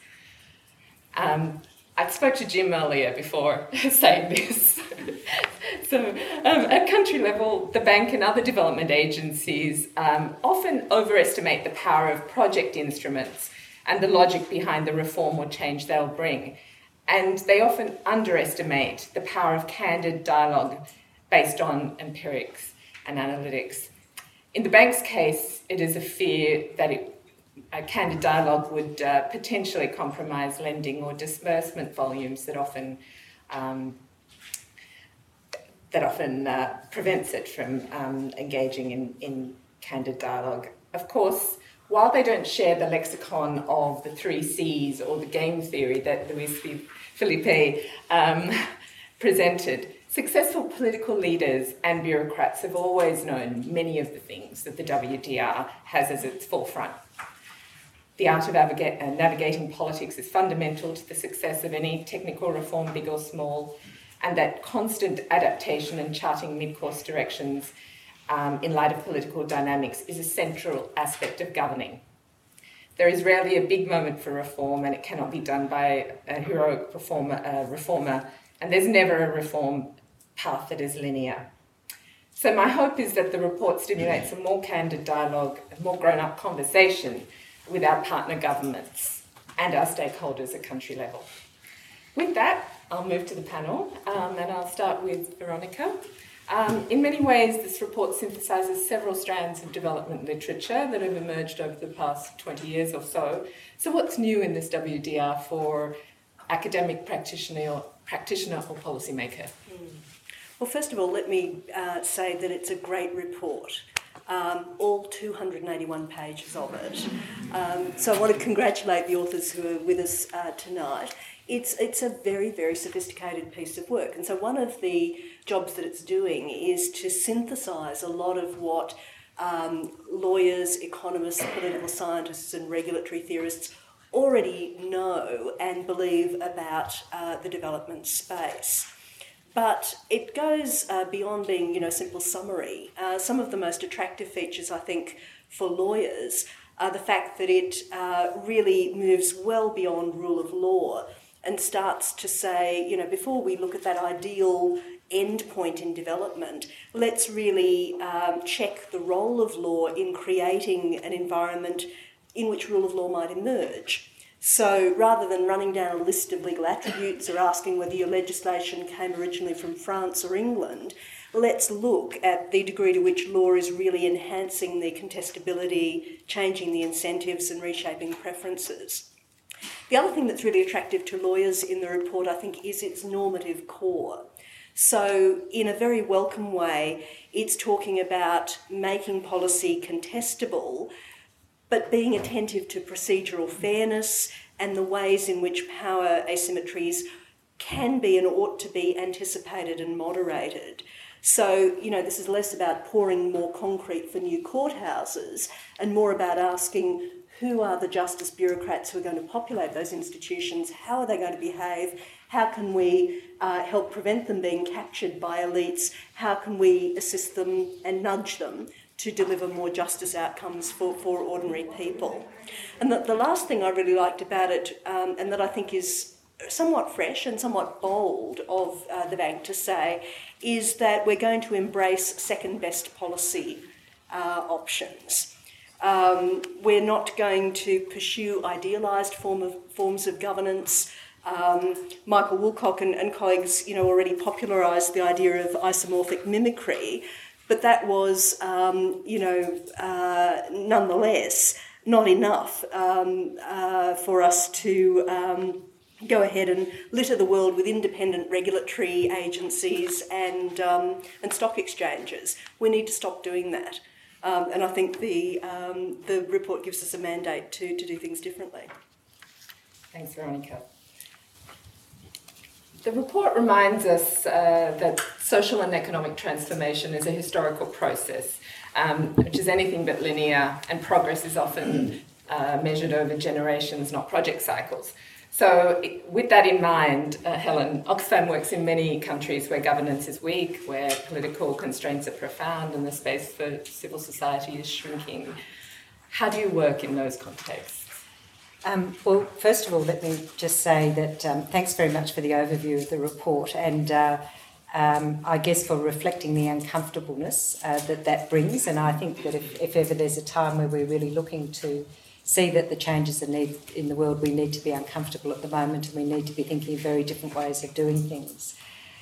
Um, I spoke to Jim earlier before saying this. So um, at country level, the bank and other development agencies um, often overestimate the power of project instruments and the logic behind the reform or change they'll bring. And they often underestimate the power of candid dialogue based on empirics and analytics. In the bank's case, it is a fear that it, a candid dialogue would uh, potentially compromise lending or disbursement volumes that often um, that often uh, prevents it from um, engaging in, in candid dialogue. Of course, while they don't share the lexicon of the three C's or the game theory that Luis Felipe um, presented, successful political leaders and bureaucrats have always known many of the things that the W D R has as its forefront. The art of navigate, uh, navigating politics is fundamental to the success of any technical reform, big or small, and that constant adaptation and charting mid-course directions Um, in light of political dynamics is a central aspect of governing. There is rarely a big moment for reform, and it cannot be done by a heroic reformer, uh, reformer, and there's never a reform path that is linear. So my hope is that the report stimulates a more candid dialogue, a more grown-up conversation with our partner governments and our stakeholders at country level. With that, I'll move to the panel, um, and I'll start with Veronica. Um, in many ways, this report synthesises several strands of development literature that have emerged over the past twenty years or so. So what's new in this W D R for academic practitioner or, practitioner or policymaker? Mm. Well, first of all, let me uh, say that it's a great report, um, all two hundred eighty-one pages of it. Um, so I want to congratulate the authors who are with us uh, tonight. It's it's a very, very sophisticated piece of work. And so one of the jobs that it's doing is to synthesise a lot of what um, lawyers, economists, political scientists and regulatory theorists already know and believe about uh, the development space. But it goes uh, beyond being, you know, simple summary. Uh, some of the most attractive features, I think, for lawyers are the fact that it uh, really moves well beyond rule of law and starts to say, you know, before we look at that ideal end point in development, let's really um, check the role of law in creating an environment in which rule of law might emerge. So rather than running down a list of legal attributes or asking whether your legislation came originally from France or England, let's look at the degree to which law is really enhancing the contestability, changing the incentives and reshaping preferences. The other thing that's really attractive to lawyers in the report, I think, is its normative core. So in a very welcome way, it's talking about making policy contestable, but being attentive to procedural fairness and the ways in which power asymmetries can be and ought to be anticipated and moderated. So, you know, this is less about pouring more concrete for new courthouses and more about asking who are the justice bureaucrats who are going to populate those institutions, how are they going to behave, how can we uh, help prevent them being captured by elites, how can we assist them and nudge them to deliver more justice outcomes for, for ordinary people. And the, the last thing I really liked about it, um, and that I think is somewhat fresh and somewhat bold of uh, the bank to say, is that we're going to embrace second best policy uh, options. Um, we're not going to pursue idealised form of, forms of governance. Um, Michael Woolcock and, and colleagues, you know, already popularised the idea of isomorphic mimicry, but that was, um, you know, uh, nonetheless not enough um, uh, for us to um, go ahead and litter the world with independent regulatory agencies and um, and stock exchanges. We need to stop doing that. Um, and I think the um, the report gives us a mandate to, to do things differently. Thanks, Veronica. The report reminds us uh, that social and economic transformation is a historical process, um, which is anything but linear, and progress is often uh, measured over generations, not project cycles. So with that in mind, uh, Helen, Oxfam works in many countries where governance is weak, where political constraints are profound and the space for civil society is shrinking. How do you work in those contexts? Um, well, first of all, let me just say that um, thanks very much for the overview of the report, and uh, um, I guess for reflecting the uncomfortableness uh, that that brings. And I think that if, if ever there's a time where we're really looking to see that the changes are needed in the world, we need to be uncomfortable at the moment, and we need to be thinking of very different ways of doing things.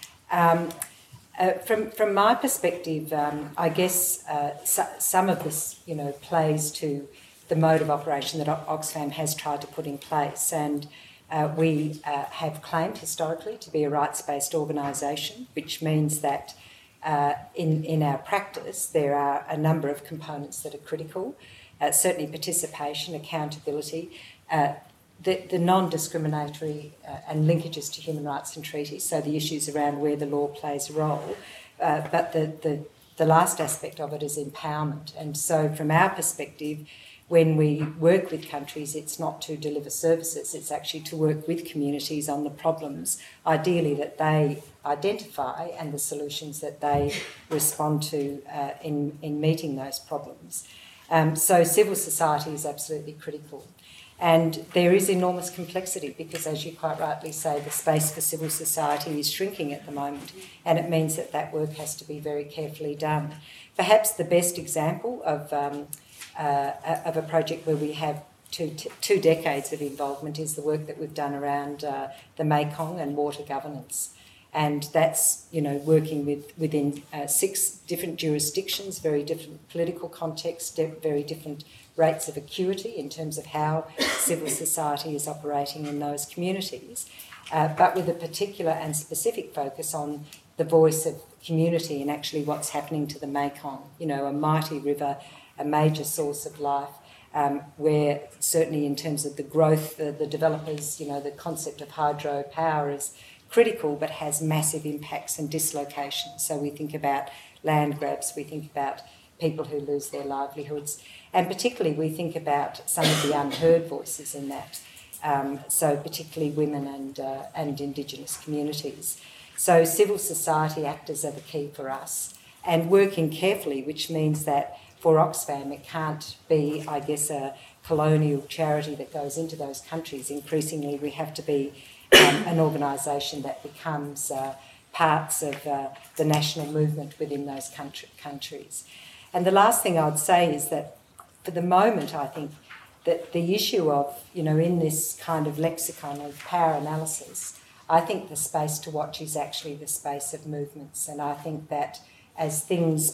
Um, uh, from from my perspective, um, I guess uh, so, some of this, you know, plays to the mode of operation that Oxfam has tried to put in place, and uh, we uh, have claimed historically to be a rights-based organisation, which means that uh, in in our practice there are a number of components that are critical. Uh, certainly participation, accountability, uh, the, the non-discriminatory uh, and linkages to human rights and treaties, so the issues around where the law plays a role. Uh, but the, the, the last aspect of it is empowerment. And so from our perspective, when we work with countries, it's not to deliver services, it's actually to work with communities on the problems, ideally that they identify and the solutions that they respond to uh, in, in meeting those problems. Um, so civil society is absolutely critical. And there is enormous complexity because, as you quite rightly say, the space for civil society is shrinking at the moment, and it means that that work has to be very carefully done. Perhaps the best example of, um, uh, of a project where we have two, t- two decades of involvement is the work that we've done around uh, the Mekong and water governance. And that's, you know, working with within uh, six different jurisdictions, very different political contexts, di- very different rates of acuity in terms of how civil society is operating in those communities, uh, but with a particular and specific focus on the voice of community and actually what's happening to the Mekong, you know, a mighty river, a major source of life, um, where certainly in terms of the growth, the, the developers, you know, the concept of hydropower is critical but has massive impacts and dislocations. So we think about land grabs, we think about people who lose their livelihoods, and particularly we think about some of the unheard voices in that, um, so particularly women and, uh, and Indigenous communities. So civil society actors are the key for us, and working carefully, which means that for Oxfam it can't be, I guess, a colonial charity that goes into those countries. Increasingly we have to be Um, an organisation that becomes uh, parts of uh, the national movement within those country, countries. And the last thing I'd say is that for the moment, I think that the issue of, you know, in this kind of lexicon of power analysis, I think the space to watch is actually the space of movements. And I think that as things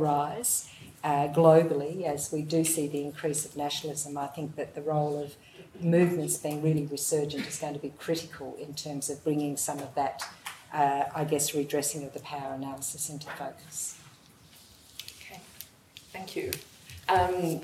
polarise uh, globally, as we do see the increase of nationalism, I think that the role of movements being really resurgent is going to be critical in terms of bringing some of that, uh, I guess, redressing of the power analysis into focus. Okay, thank you. Um,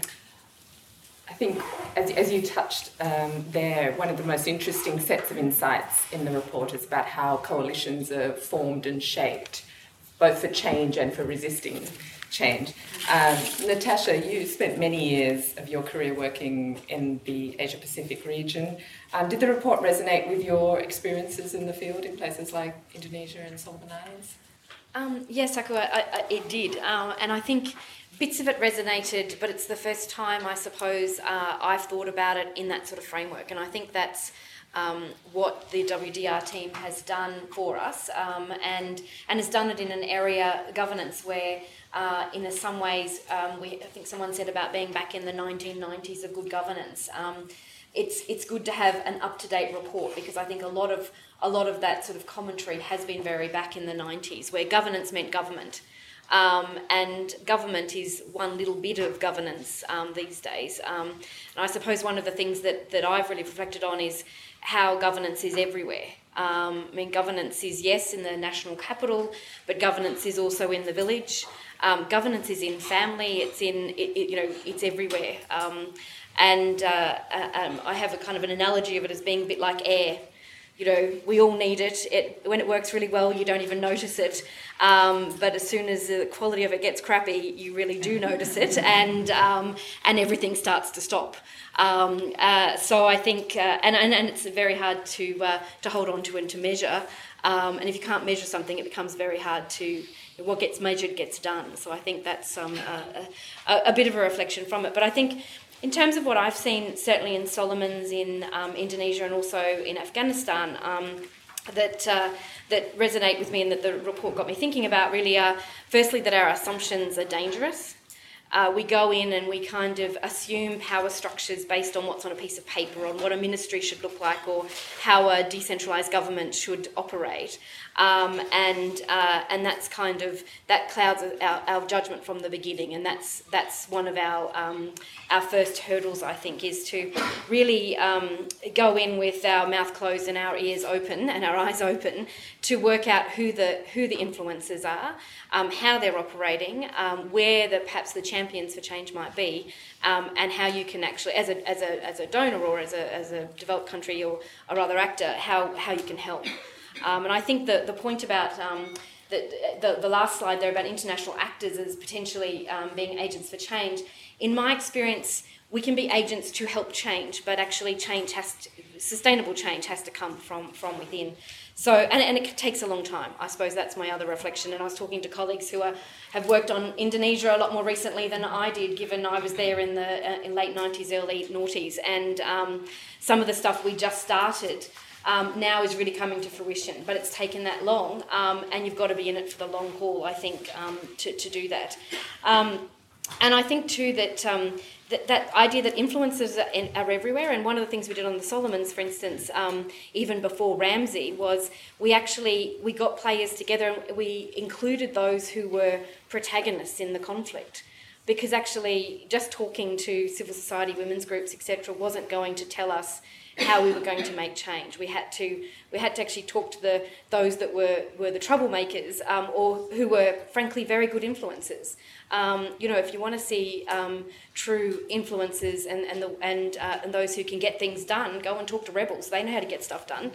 I think, as, as you touched um, there, one of the most interesting sets of insights in the report is about how coalitions are formed and shaped, both for change and for resisting change. Um, Natasha, you spent many years of your career working in the Asia-Pacific region. Um, did the report resonate with your experiences in the field in places like Indonesia and Solomon Islands? Um, yes, Akua, I, I, it did. Um, and I think bits of it resonated, but it's the first time, I suppose, uh, I've thought about it in that sort of framework. And I think that's um, what the W D R team has done for us, um, and, and has done it in an area, governance, where uh, in some ways, um, we, I think someone said about being back in the nineteen nineties of good governance. Um, it's it's good to have an up-to-date report, because I think a lot of a lot of that sort of commentary has been very back in the nineties, where governance meant government. Um, and government is one little bit of governance um, these days. Um, and I suppose one of the things that, that I've really reflected on is how governance is everywhere. Um, I mean, governance is, yes, in the national capital, but governance is also in the village. Um, governance is in family. It's in, it, it, you know, it's everywhere. Um, and uh, um, I have a kind of an analogy of it as being a bit like air. You know, we all need it. It when it works really well, you don't even notice it. Um, but as soon as the quality of it gets crappy, you really do notice it, and um, and everything starts to stop. Um, uh, so I think, uh, and, and and it's very hard to uh, to hold on to and to measure. Um, and if you can't measure something, it becomes very hard to. What gets measured gets done. So I think that's um, a, a, a bit of a reflection from it. But I think, in terms of what I've seen, certainly in Solomons, in um, Indonesia, and also in Afghanistan, um, that uh, that resonate with me and that the report got me thinking about really are, firstly, that our assumptions are dangerous. Uh, we go in and we kind of assume power structures based on what's on a piece of paper, on what a ministry should look like, or how a decentralised government should operate. Um, and uh, and that's kind of that clouds our, our judgment from the beginning, and that's that's one of our um, our first hurdles, I think, is to really um, go in with our mouth closed and our ears open and our eyes open to work out who the who the influencers are, um, how they're operating, um, where the perhaps the champions for change might be, um, and how you can actually, as a as a as a donor or as a as a developed country or or other actor, how how you can help. Um, and I think that the point about um, the, the the last slide there about international actors as potentially um, being agents for change, in my experience, we can be agents to help change, but actually change has to, sustainable change has to come from, from within. So, and, and it takes a long time. I suppose that's my other reflection. And I was talking to colleagues who are, have worked on Indonesia a lot more recently than I did, given I was there in the uh, in late nineties, early noughties, and um, some of the stuff we just started Um, now is really coming to fruition, but it's taken that long, um, and you've got to be in it for the long haul, I think, um, to, to do that. Um, and I think too that, um, that that idea that influencers are, in, are everywhere, and one of the things we did on the Solomons, for instance, um, even before Ramsey, was we actually, we got players together and we included those who were protagonists in the conflict. Because actually just talking to civil society, women's groups, et cetera, wasn't going to tell us how we were going to make change. We had to we had to actually talk to the those that were, were the troublemakers, um, or who were frankly very good influencers. Um, you know, if you want to see um, true influencers and and the, and, uh, and those who can get things done, go and talk to rebels. They know how to get stuff done,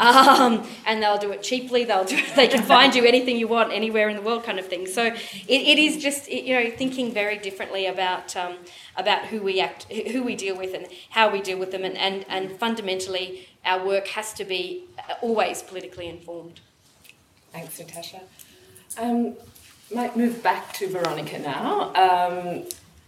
um, and they'll do it cheaply. They'll do they can find you anything you want anywhere in the world, kind of thing. So it, it is just it, you know thinking very differently about um, about who we act, who we deal with, and how we deal with them, and and, and fundamentally our work has to be always politically informed. Thanks, Natasha. Um, might move back to Veronica now. Um,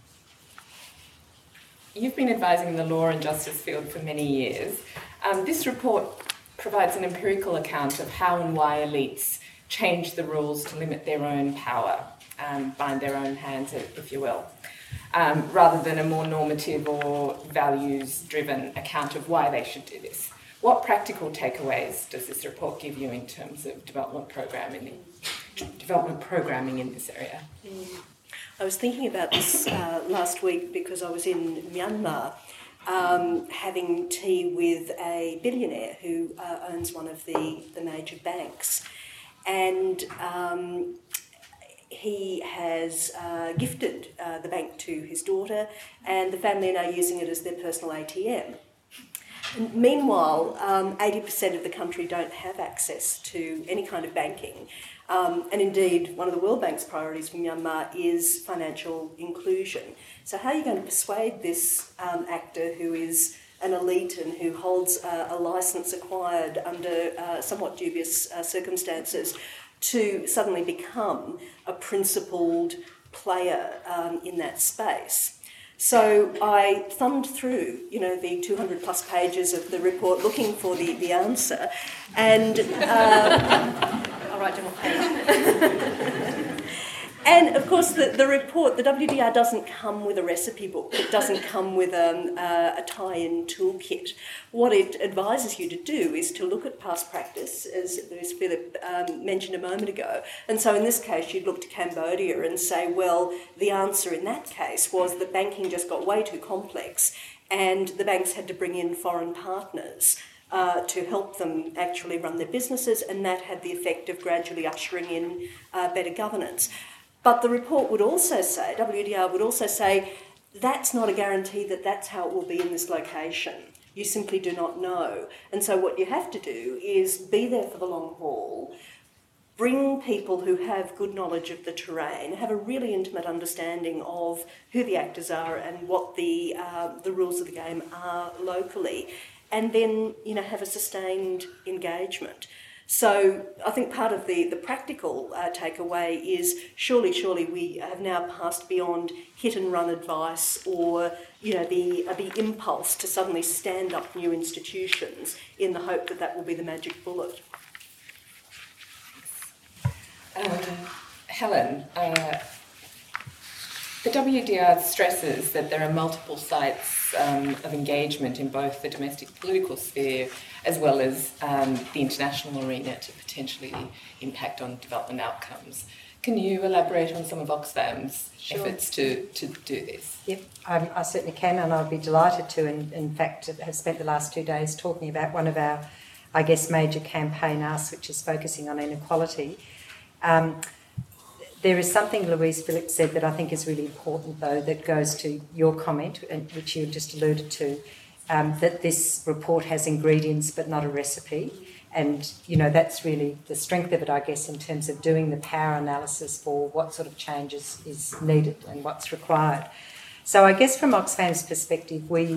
you've been advising the law and justice field for many years. Um, this report provides an empirical account of how and why elites change the rules to limit their own power, um, bind their own hands, if you will, um, rather than a more normative or values-driven account of why they should do this. What practical takeaways does this report give you in terms of development programming, development programming in this area? Mm. I was thinking about this uh, last week because I was in Myanmar, um, having tea with a billionaire who uh, owns one of the, the major banks. And um, he has uh, gifted uh, the bank to his daughter, and the family are now using it as their personal A T M. And meanwhile, um, eighty percent of the country don't have access to any kind of banking. Um, and indeed, one of the World Bank's priorities for Myanmar is financial inclusion. So how are you going to persuade this um, actor who is an elite and who holds uh, a licence acquired under uh, somewhat dubious uh, circumstances to suddenly become a principled player um, in that space? So I thumbed through, you know, the two hundred plus pages of the report looking for the, the answer, and uh, I'll write down what page. And of course, the, the report, the W D R doesn't come with a recipe book. It doesn't come with um, uh, a tie-in toolkit. What it advises you to do is to look at past practice, as, as Philip um, mentioned a moment ago. And so in this case, you'd look to Cambodia and say, well, the answer in that case was that banking just got way too complex and the banks had to bring in foreign partners Uh, to help them actually run their businesses, and that had the effect of gradually ushering in uh, better governance. But the report would also say, W D R would also say, that's not a guarantee that that's how it will be in this location. You simply do not know. And so what you have to do is be there for the long haul, bring people who have good knowledge of the terrain, have a really intimate understanding of who the actors are and what the uh, the rules of the game are locally, and then, you know, have a sustained engagement. So I think part of the, the practical uh, takeaway is surely, surely we have now passed beyond hit and run advice or, you know, the, uh, the impulse to suddenly stand up new institutions in the hope that that will be the magic bullet. Um, Helen, uh, the W D R stresses that there are multiple sites um, of engagement in both the domestic political sphere as well as um, the international arena to potentially impact on development outcomes. Can you elaborate on some of Oxfam's sure. efforts to, to do this? Yep, um, I certainly can, and I'd be delighted to. In, in fact, have spent the last two days talking about one of our, I guess, major campaign asks, which is focusing on inequality. Um, There is something Louise Phillips said that I think is really important, though, that goes to your comment, which you just alluded to, um, that this report has ingredients but not a recipe. And, you know, that's really the strength of it, I guess, in terms of doing the power analysis for what sort of changes is needed and what's required. So I guess from Oxfam's perspective, we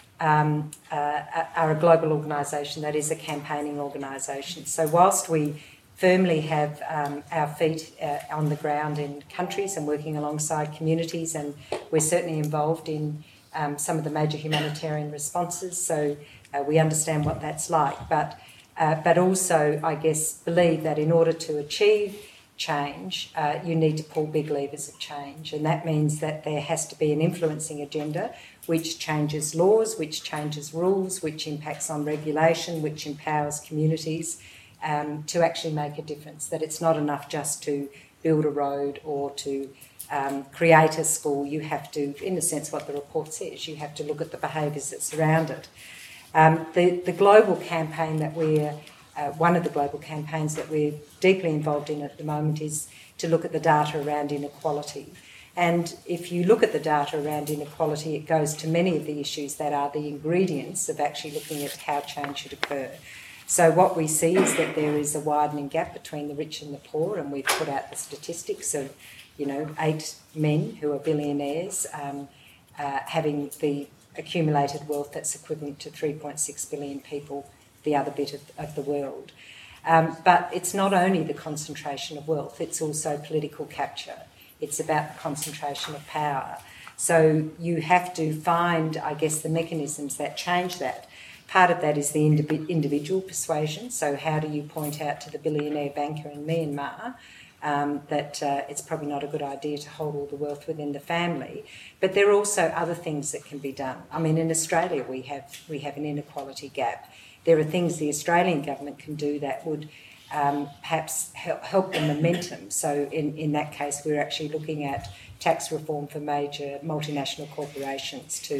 um, uh, are a global organisation that is a campaigning organisation. So whilst we firmly have um, our feet uh, on the ground in countries and working alongside communities, and we're certainly involved in um, some of the major humanitarian responses, so uh, we understand what that's like. But, uh, but also, I guess, believe that in order to achieve change, uh, you need to pull big levers of change, and that means that there has to be an influencing agenda which changes laws, which changes rules, which impacts on regulation, which empowers communities, Um, to actually make a difference, that it's not enough just to build a road or to um, create a school. You have to, in a sense, what the report says, you have to look at the behaviours that surround it. Um, the, the global campaign that we're, uh, one of the global campaigns that we're deeply involved in at the moment is to look at the data around inequality. And if you look at the data around inequality, it goes to many of the issues that are the ingredients of actually looking at how change should occur. So what we see is that there is a widening gap between the rich and the poor, and we've put out the statistics of, you know, eight men who are billionaires um, uh, having the accumulated wealth that's equivalent to three point six billion people, the other bit of, of the world. Um, but it's not only the concentration of wealth, it's also political capture. It's about the concentration of power. So you have to find, I guess, the mechanisms that change that. Part of that is the individual persuasion. So how do you point out to the billionaire banker in Myanmar um, that uh, it's probably not a good idea to hold all the wealth within the family? But there are also other things that can be done. I mean, in Australia we have we have an inequality gap. There are things the Australian government can do that would um, perhaps help, help the momentum. So in, in that case, we're actually looking at tax reform for major multinational corporations to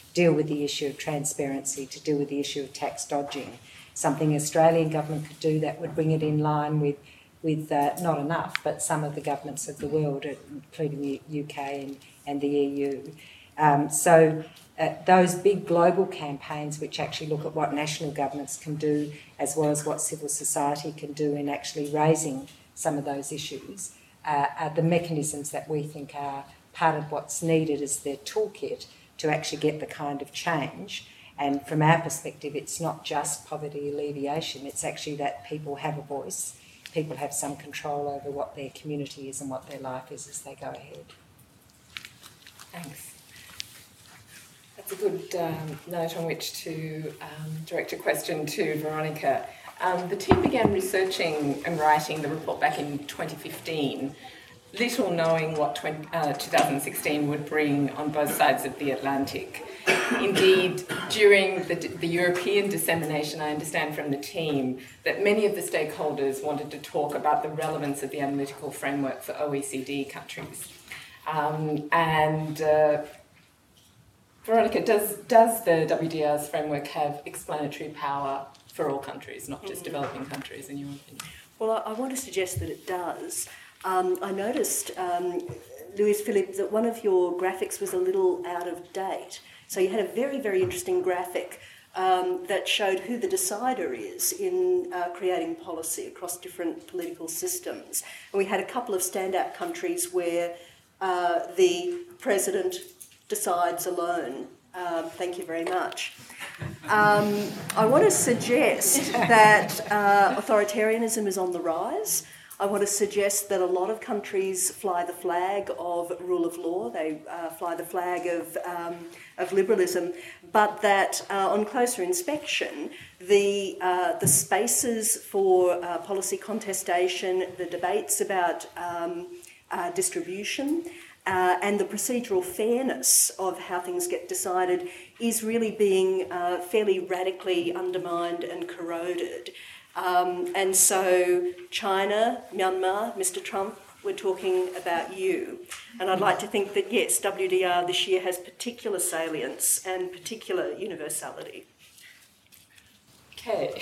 deal with the issue of transparency, to deal with the issue of tax dodging. Something Australian government could do that would bring it in line with, with uh, not enough, but some of the governments of the world, including the U K and, and the E U. Um, so uh, those big global campaigns which actually look at what national governments can do as well as what civil society can do in actually raising some of those issues uh, are the mechanisms that we think are part of what's needed as their toolkit to actually get the kind of change. And from our perspective, it's not just poverty alleviation, it's actually that people have a voice, people have some control over what their community is and what their life is as they go ahead. Thanks. That's a good um, note on which to um, direct a question to Veronica. Um, the team began researching and writing the report back in twenty fifteen, little knowing what twenty, uh, two thousand sixteen would bring on both sides of the Atlantic. Indeed, during the, the European dissemination, I understand from the team that many of the stakeholders wanted to talk about the relevance of the analytical framework for O E C D countries. Um, and uh, Veronica, does, does the W D R's framework have explanatory power for all countries, not just developing countries, in your opinion? Well, I, I want to suggest that it does. Um, I noticed, um, Louise Philippe, that one of your graphics was a little out of date. So you had a very, very interesting graphic um, that showed who the decider is in uh, creating policy across different political systems. And we had a couple of standout countries where uh, the president decides alone. Um, thank you very much. Um, I want to suggest that uh, authoritarianism is on the rise. I want to suggest that a lot of countries fly the flag of rule of law, they uh, fly the flag of, um, of liberalism, but that uh, on closer inspection, the, uh, the spaces for uh, policy contestation, the debates about um, uh, distribution, uh, and the procedural fairness of how things get decided is really being uh, fairly radically undermined and corroded. Um, and so China, Myanmar, Mister Trump, we're talking about you. And I'd like to think that, yes, W D R this year has particular salience and particular universality. Okay.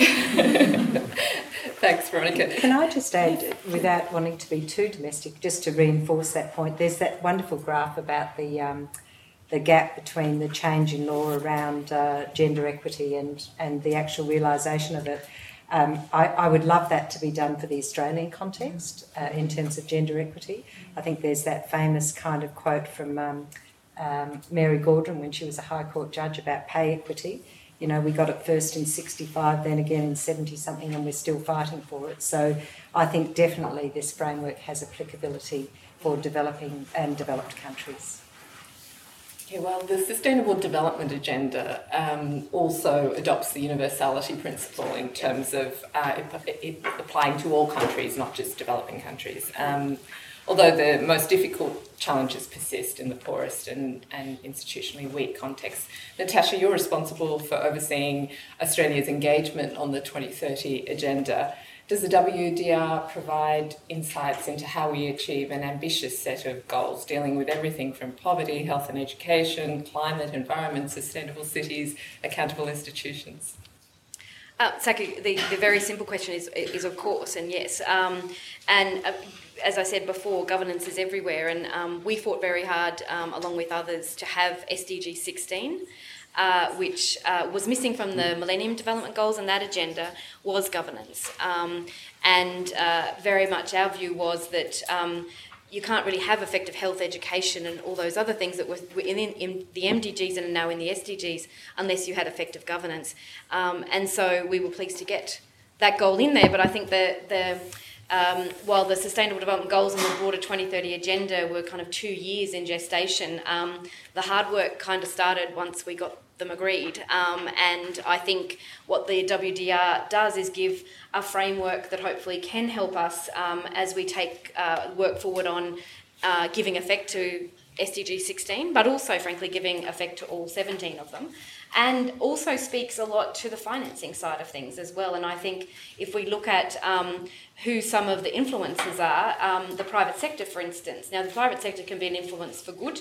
Thanks, Veronica. Can I just add, without wanting to be too domestic, just to reinforce that point, there's that wonderful graph about the um, the gap between the change in law around uh, gender equity and, and the actual realisation of it. Um, I, I would love that to be done for the Australian context uh, in terms of gender equity. I think there's that famous kind of quote from um, um, Mary Gaudron when she was a High Court judge about pay equity. You know, we got it first in sixty-five, then again in seventy-something, and we're still fighting for it. So I think definitely this framework has applicability for developing and developed countries. Yeah, well, the Sustainable Development Agenda um, also adopts the universality principle in terms of uh, it, it applying to all countries, not just developing countries. Um, although the most difficult challenges persist in the poorest and, and institutionally weak contexts. Natasha, you're responsible for overseeing Australia's engagement on the twenty thirty agenda. Does the W D R provide insights into how we achieve an ambitious set of goals dealing with everything from poverty, health and education, climate, environment, sustainable cities, accountable institutions? Uh, Saku, the, the very simple question is, is of course, and yes. Um, and uh, as I said before, governance is everywhere, and um, we fought very hard, um, along with others, to have S D G sixteen. Uh, which uh, was missing from the Millennium Development Goals, and that agenda was governance. Um, and uh, very much our view was that um, you can't really have effective health education and all those other things that were in, in the M D Gs and are now in the S D Gs unless you had effective governance. Um, and so we were pleased to get that goal in there, but I think the, the Um, while the Sustainable Development Goals and the broader twenty thirty agenda were kind of two years in gestation, um, the hard work kind of started once we got them agreed. Um, and I think what the W D R does is give a framework that hopefully can help us um, as we take uh, work forward on uh, giving effect to S D G sixteen, but also, frankly, giving effect to all seventeen of them. And also speaks a lot to the financing side of things as well. And I think if we look at um, who some of the influencers are, um, the private sector, for instance. Now, the private sector can be an influence for good,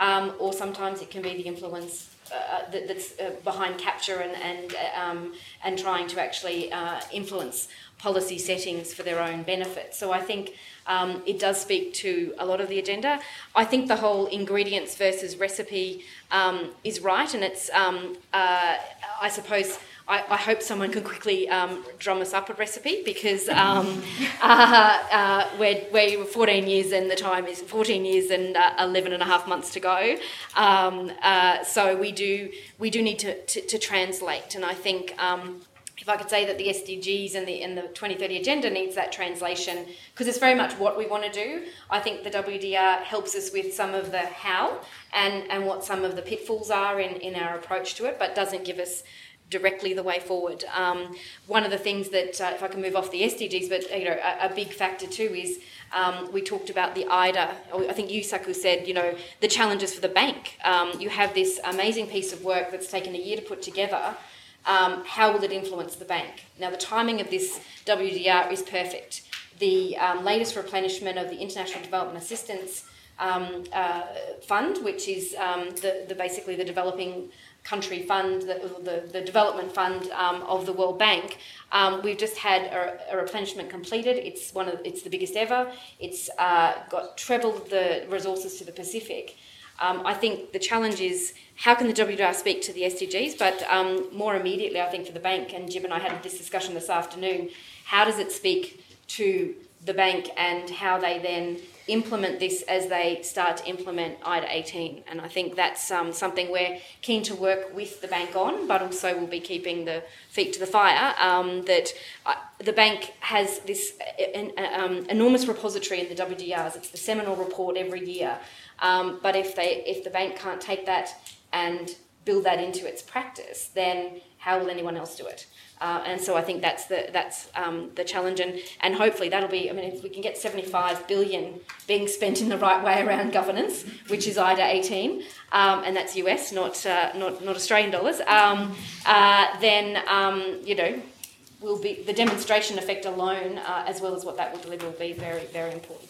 um, or sometimes it can be the influence uh, that, that's uh, behind capture and and um, and trying to actually uh, influence policy settings for their own benefit. So I think um, it does speak to a lot of the agenda. I think the whole ingredients versus recipe um, is right, and it's, um, uh, I suppose, I, I hope someone can quickly um, drum us up a recipe, because um, uh, uh, we're, we're fourteen years and the time is fourteen years and uh, eleven and a half months to go. Um, uh, so we do we do need to, to, to translate, and I think um, if I could say that the S D Gs and the, and the twenty thirty agenda needs that translation, because it's very much what we want to do. I think the W D R helps us with some of the how and, and what some of the pitfalls are in, in our approach to it, but doesn't give us directly the way forward. Um, one of the things that, uh, if I can move off the S D Gs, but you know, a, a big factor too is um, we talked about the I D A. I think Yusaku said, you know, the challenges for the bank. Um, you have this amazing piece of work that's taken a year to put together. Um, how will it influence the bank? Now, the timing of this W D R is perfect. The um, latest replenishment of the International Development Assistance um, uh, Fund, which is um, the, the basically the developing country fund, the, the, the development fund um, of the World Bank, um, we've just had a, a replenishment completed. It's one of it's the biggest ever. It's uh, got trebled the resources to the Pacific. Um, I think the challenge is how can the W D R speak to the S D Gs, but um, more immediately, I think for the bank, and Jim and I had this discussion this afternoon, how does it speak to the bank and how they then implement this as they start to implement I D A eighteen? And I think that's um, something we're keen to work with the bank on, but also we'll be keeping the feet to the fire, um, that uh, the bank has this an, um, enormous repository in the W D Rs. It's the seminal report every year. Um, but if they, if the bank can't take that and build that into its practice, then how will anyone else do it? Uh, and so I think that's the that's um, the challenge, and, and hopefully that'll be. I mean, if we can get seventy-five billion being spent in the right way around governance, which is I D A eighteen, um, and that's U S, not uh, not not Australian dollars, um, uh, then um, you know, will be the demonstration effect alone, uh, as well as what that will deliver, will be very very important.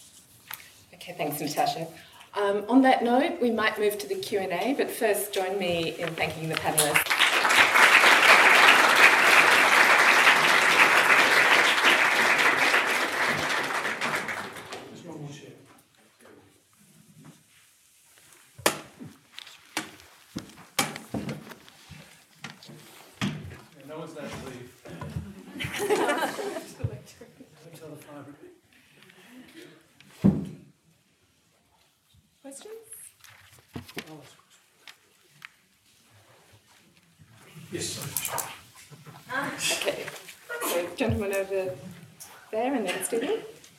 Okay, thanks, Natasha. Um, on that note, we might move to the Q and A, but first join me in thanking the panellists. No one's allowed to leave. Questions? Yes. Okay, so gentleman over there and then Stephen.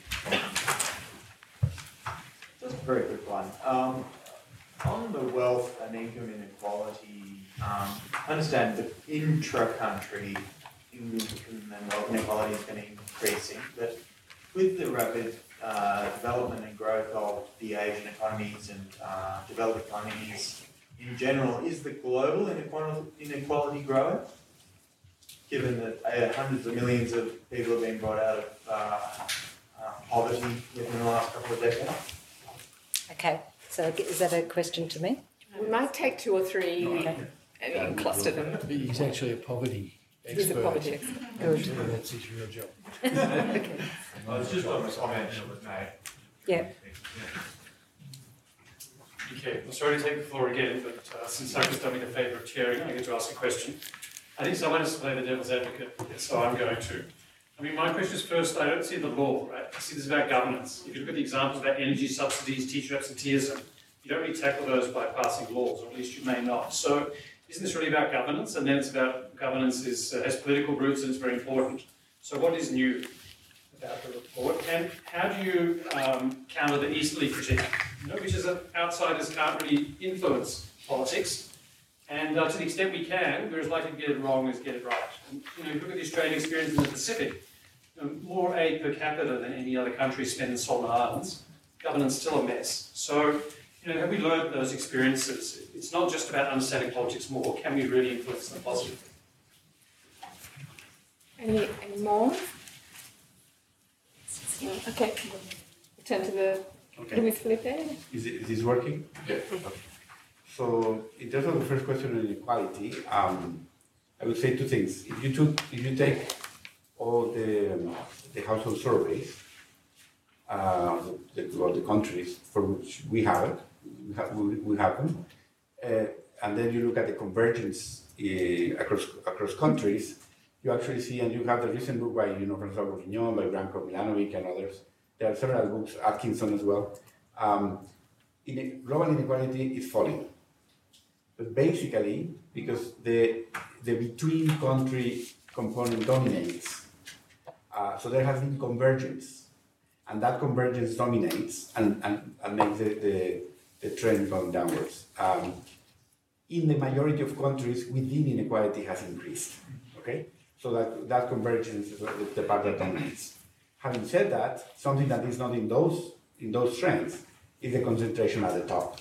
Just a very quick one. Um, on the wealth and income inequality, um, I understand that intra-country income and wealth inequality has been increasing, but with the rapid uh, development and growth of the Asian economies and uh, developed economies in general, is the global inequality, inequality growing? Given that uh, hundreds of millions of people have been brought out of uh, uh, poverty within the last couple of decades? Okay, so is that a question to me? We might take two or three Okay. and cluster them. He's actually a poverty expert. He's a poverty expert. Good. So that's his real job. Okay. I was just on the comment that was made. Yeah. Okay, I'm sorry to take the floor again, but uh, since Saku's done me the favour of chairing, I get to ask a question. I think someone has to play the devil's advocate, so I'm going to. I mean, my question is first, I don't see the law, right? I see this about governance. If you look at the examples about energy subsidies, teacher absenteeism, you don't really tackle those by passing laws, or at least you may not. So isn't this really about governance? And then it's about governance is, uh, has political roots and it's very important. So what is new about the report? And how do you um, counter the easterly critique, you know, which is that outsiders can't really influence politics? And uh, to the extent we can, we're as likely to get it wrong as get it right. And, you know, if you look at the Australian experience in the Pacific, you know, more aid per capita than any other country spent in Solomon Islands. Governance still a mess. So, you know, have we learned those experiences? It's not just about understanding politics more. Can we really influence them positively? Any, any more? No? Okay. We'll turn to the Okay. Luis Felipe? Is, it, is this working? Yeah. Okay. So, in terms of the first question on inequality, um, I would say two things. If you took, if you take all the um, the household surveys, uh, the, well, the countries for which we have it, we have, we, we have them, uh, and then you look at the convergence uh, across across countries, you actually see, and you have the recent book by you know François Bourguignon, by Branko Milanovic, and others. There are several books, Atkinson as well. Um, in, global inequality is falling. But basically, because the, the between country component dominates, uh, so there has been convergence, and that convergence dominates and, and, and makes the, the, the trend going downwards. Um, in the majority of countries, within inequality has increased, okay? So that, that convergence is the part that dominates. Having said that, something that is not in those, in those trends is the concentration at the top.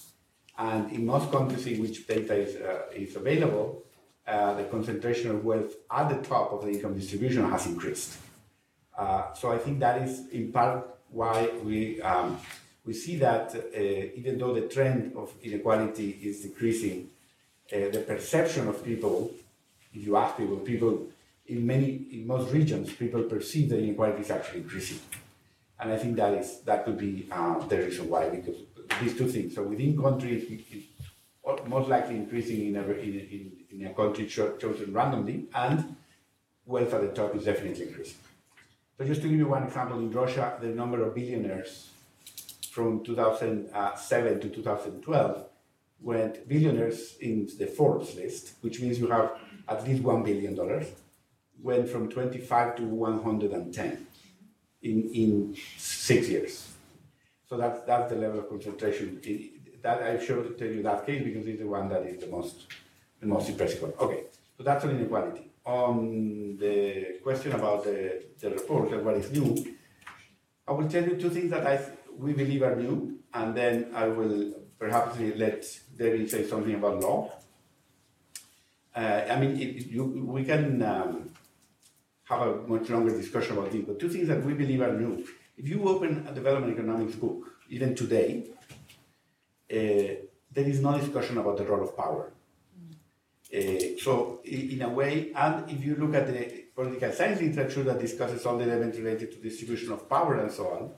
And in most countries in which data is, uh, is available, uh, the concentration of wealth at the top of the income distribution has increased. Uh, so I think that is in part why we, um, we see that uh, even though the trend of inequality is decreasing, uh, the perception of people, if you ask people, people in many, in most regions, people perceive that inequality is actually increasing. And I think that is that could be uh, the reason why, because these two things. So within countries, it's most likely increasing in a, in, in, in a country cho chosen randomly, and wealth at the top is definitely increasing. So just to give you one example, in Russia, the number of billionaires from two thousand seven to two thousand twelve went billionaires in the Forbes list, which means you have at least one billion dollars, went from twenty-five to one hundred ten in, in six years. So that's, that's the level of concentration. It, that I should tell you that case because it's the one that is the most, the most impressive one. Okay, so that's on inequality. On the question about the, the report and what is new, I will tell you two things that I we believe are new, and then I will perhaps let Debbie say something about law. Uh, I mean, it, you, we can um, have a much longer discussion about this, but two things that we believe are new. If you open a development economics book, even today, uh, there is no discussion about the role of power. Uh, so, in a way, and if you look at the political science literature that discusses all the elements related to distribution of power and so on,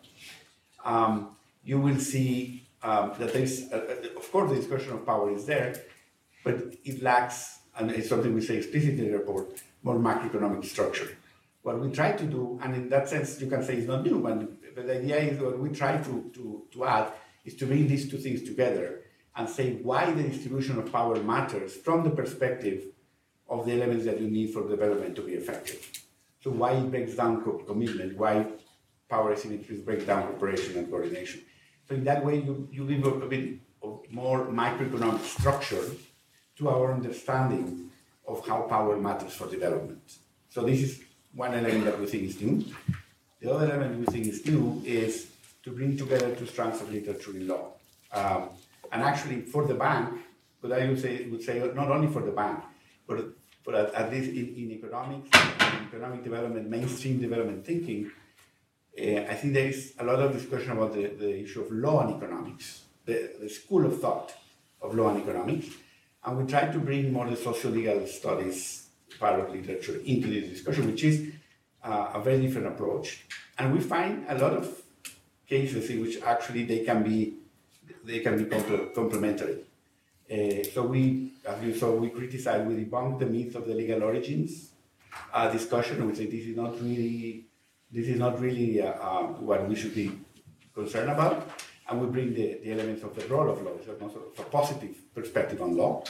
um, you will see um, that there is, uh, of course, the discussion of power is there, but it lacks, and it's something we say explicitly in the report, more macroeconomic structure. What we try to do, and in that sense you can say it's not new, but, but the idea is what we try to, to, to add is to bring these two things together and say why the distribution of power matters from the perspective of the elements that you need for development to be effective. So why it breaks down co commitment, why power asymmetries break down cooperation and coordination. So in that way you, you give a, a bit of more macroeconomic structure to our understanding of how power matters for development. So this is one element that we think is new. The other element we think is new is to bring together two strands of literature in law. Um, and actually for the bank, but I would say, would say not only for the bank, but, but at, at least in, in economics, in economic development, mainstream development thinking, uh, I think there is a lot of discussion about the, the issue of law and economics, the, the school of thought of law and economics. And we try to bring more the socio-legal studies part of literature into this discussion, which is uh, a very different approach. And we find a lot of cases in which actually they can be they can be compl complementary. Uh, so we, as you saw, we criticize, we debunk the myth of the legal origins uh, discussion. We say this is not really this is not really uh, uh, what we should be concerned about, and we bring the, the elements of the role of law, so also a positive perspective on law.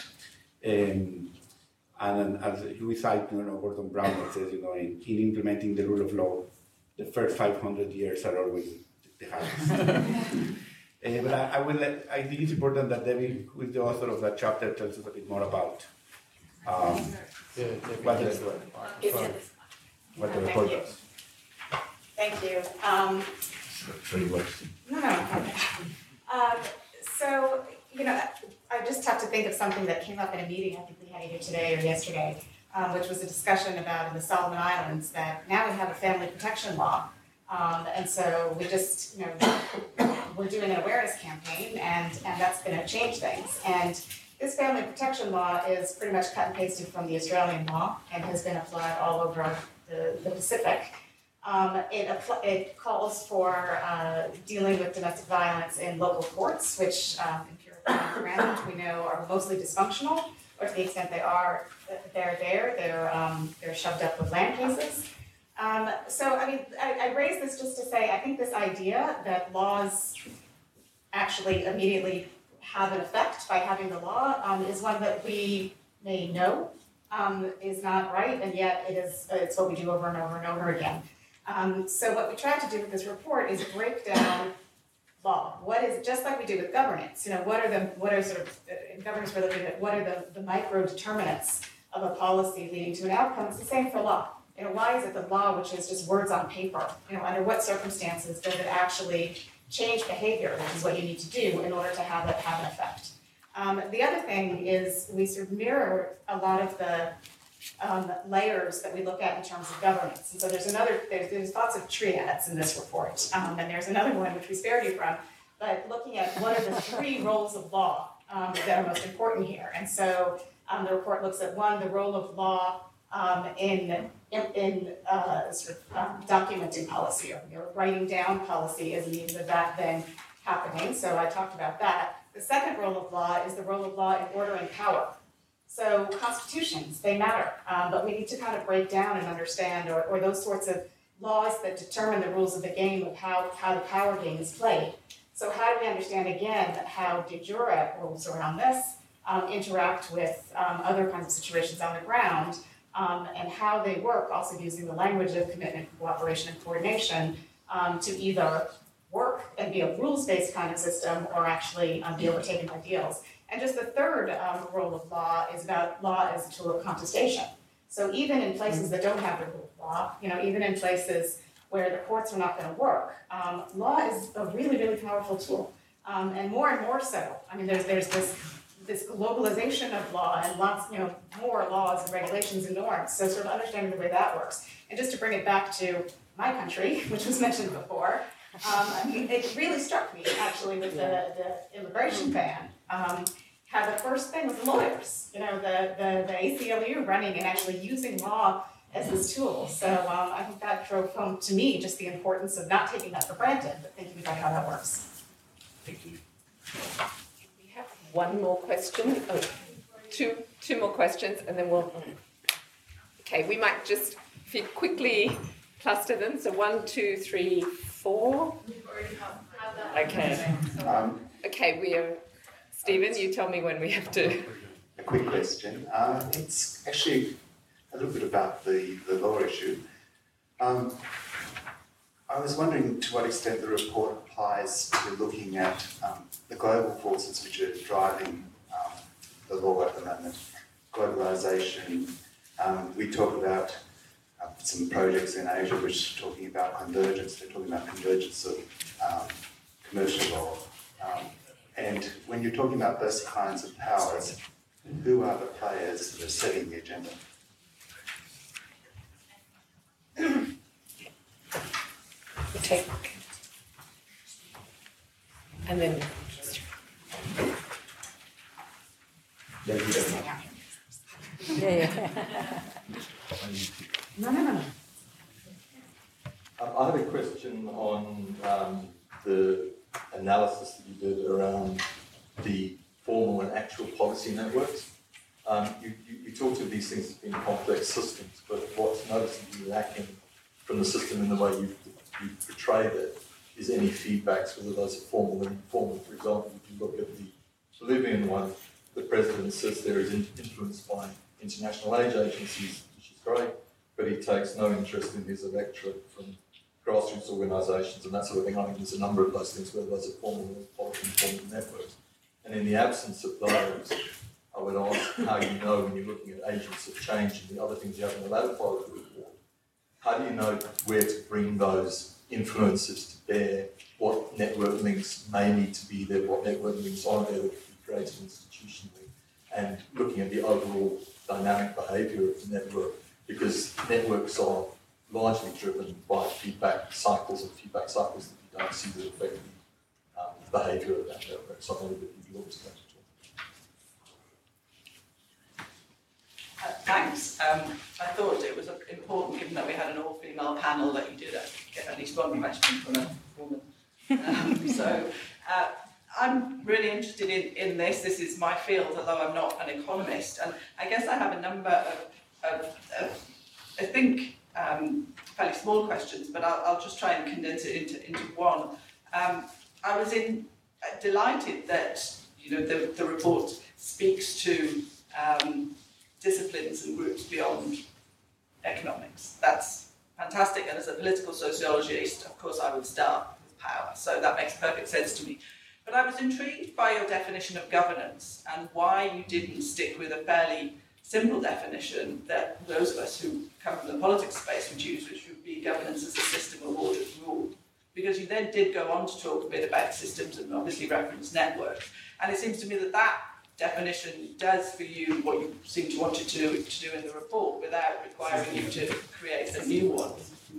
Um, And as we cite, you know, Gordon Brown that says, you know, in, in implementing the rule of law, the first five hundred years are always the hardest. uh, but I, I will. Let, I think it's important that Debbie, who is the author of that chapter, tells us a bit more about um, Yeah, what, the, what the report does. Thank you. Um, Sorry, what's no, no. Um, so, you know, I just have to think of something that came up in a meeting I think we had either today or yesterday, um, which was a discussion about in the Solomon Islands that now we have a family protection law, Um, and so we just, you know, we're doing an awareness campaign, and, and that's going to change things. And this family protection law is pretty much cut and pasted from the Australian law and has been applied all over the, the Pacific. Um, it, apl- it calls for uh, dealing with domestic violence in local courts, which um, empirically ground we know are mostly dysfunctional, or to the extent they are, they're there, they're, um, they're shoved up with land cases. Um, so, I mean, I, I raise this just to say, I think this idea that laws actually immediately have an effect by having the law um, is one that we may know um, is not right, and yet it is, it's what we do over and over and over again. Um, so what we tried to do with this report is break down law. What is, just like we do with governance, you know, what are the, what are sort of, in governance we're looking at what are the, the micro determinants of a policy leading to an outcome. It's the same for law. You know, why is it that law, which is just words on paper, you know, under what circumstances does it actually change behavior, which is what you need to do in order to have it have an effect. Um, the other thing is we sort of mirror a lot of the um, layers that we look at in terms of governance. And so there's another, there's, there's lots of triads in this report, um, and there's another one which we spared you from, but looking at what are the three roles of law um, that are most important here. And so um, the report looks at one, the role of law um, in in, in uh, sort of um, documenting policy, or you know, writing down policy as a means of that then happening. So I talked about that. The second role of law is the role of law in ordering power. So constitutions, they matter, um, but we need to kind of break down and understand, or, or those sorts of laws that determine the rules of the game of how, how the power game is played. So how do we understand, again, how de jure rules around this um, interact with um, other kinds of situations on the ground, Um, and how they work, also using the language of commitment, cooperation, and coordination um, to either work and be a rules-based kind of system or actually um, be overtaken by deals. And just the third um, role of law is about law as a tool of contestation. So even in places that don't have the rule of law, you know, even in places where the courts are not going to work, um, law is a really, really powerful tool. Um, and more and more so. I mean, there's there's this this globalization of law and lots, you know, more laws and regulations and norms. So sort of understanding the way that works. And just to bring it back to my country, which was mentioned before, um, I mean, it really struck me actually with the, the immigration ban, um, how the first thing was the lawyers, you know, the, the, the A C L U running and actually using law as this tool. So um, I think that drove home to me just the importance of not taking that for granted, but thinking about how that works. Thank you. One more question, oh, two, two more questions, and then we'll, okay, we might just fit quickly cluster them. So one, two, three, four. Okay. Um, okay, we are, Stephen, you tell me when we have to. A quick question. Uh, it's actually a little bit about the, the law issue. Um, I was wondering to what extent the report applies to looking at um, the global forces which are driving um, the law at the moment. Globalisation. Um, we talk about uh, some projects in Asia which are talking about convergence. They're talking about convergence of um, commercial law. Um, and when you're talking about those kinds of powers, who are the players that are setting the agenda? We'll take, and then. Yeah, yeah. No, no, no, no. Um, I have a question on um, the analysis that you did around the formal and actual policy networks. Um, you, you, you talked of these things as being complex systems, but what's noticeably lacking from the system in the way you've, you've portrayed it is any feedbacks, whether those are formal and informal. For example, if you look at the Bolivian one, the president says there is influence by international aid agencies, which is great, but he takes no interest in his electorate from grassroots organisations and that sort of thing. I think there's a number of those things, whether those are formal or informal networks. And in the absence of those, I would ask how you know when you're looking at agents of change and the other things you have in the latter part of the report, how do you know where to bring those influences to bear, what network links may need to be there, what network links aren't there that could be created institutionally, and looking at the overall dynamic behaviour of the network, because networks are largely driven by feedback cycles and feedback cycles that you don't see that affect the um, behaviour of that network. So I know that you've always got to talk. Uh, thanks. Um, I thought it was important, given that we had an all-female panel, that you did uh, get at least one question from a woman. Um, so uh, I'm really interested in, in this. This is my field, although I'm not an economist. And I guess I have a number of, of, of I think, um, fairly small questions, but I'll, I'll just try and condense it into, into one. Um, I was in, uh, delighted that you know the, the report speaks to um, disciplines and groups beyond economics. That's fantastic, and as a political sociologist, of course, I would start with power, so that makes perfect sense to me. But I was intrigued by your definition of governance and why you didn't stick with a fairly simple definition that those of us who come from the politics space would use, which would be governance as a system of ordered rule. Because you then did go on to talk a bit about systems and obviously reference networks. And it seems to me that that definition does for you what you seem to want to do, to do in the report without requiring you to create a new one.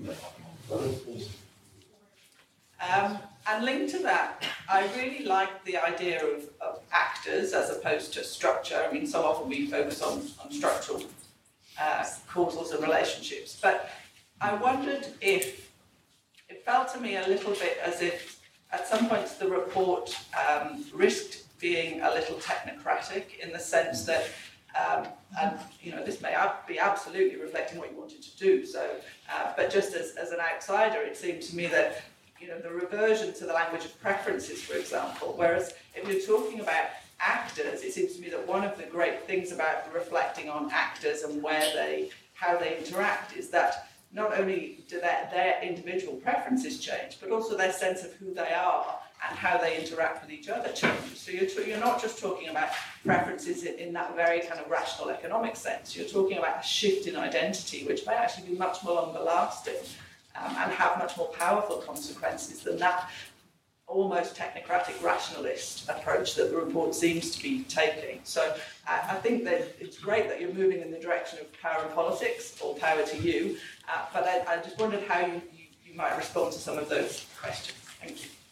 Um, and linked to that, I really like the idea of, of actors as opposed to structure. I mean, so often we focus on, on structural uh, causals and relationships. But I wondered if, it felt to me a little bit as if at some points the report um, risked being a little technocratic in the sense that, um, and you know, this may ab- be absolutely reflecting what you wanted to do. So, uh, but just as, as an outsider, it seemed to me that, you know, the reversion to the language of preferences, for example, whereas if you're talking about actors, it seems to me that one of the great things about reflecting on actors and where they, how they interact is that not only do their, their individual preferences change, but also their sense of who they are and how they interact with each other changes. So you're, t- you're not just talking about preferences in, in that very kind of rational economic sense. You're talking about a shift in identity, which may actually be much more longer lasting um, and have much more powerful consequences than that almost technocratic rationalist approach that the report seems to be taking. So uh, I think that it's great that you're moving in the direction of power and politics, or power to you, uh, but I, I just wondered how you, you, you might respond to some of those questions. Thank you.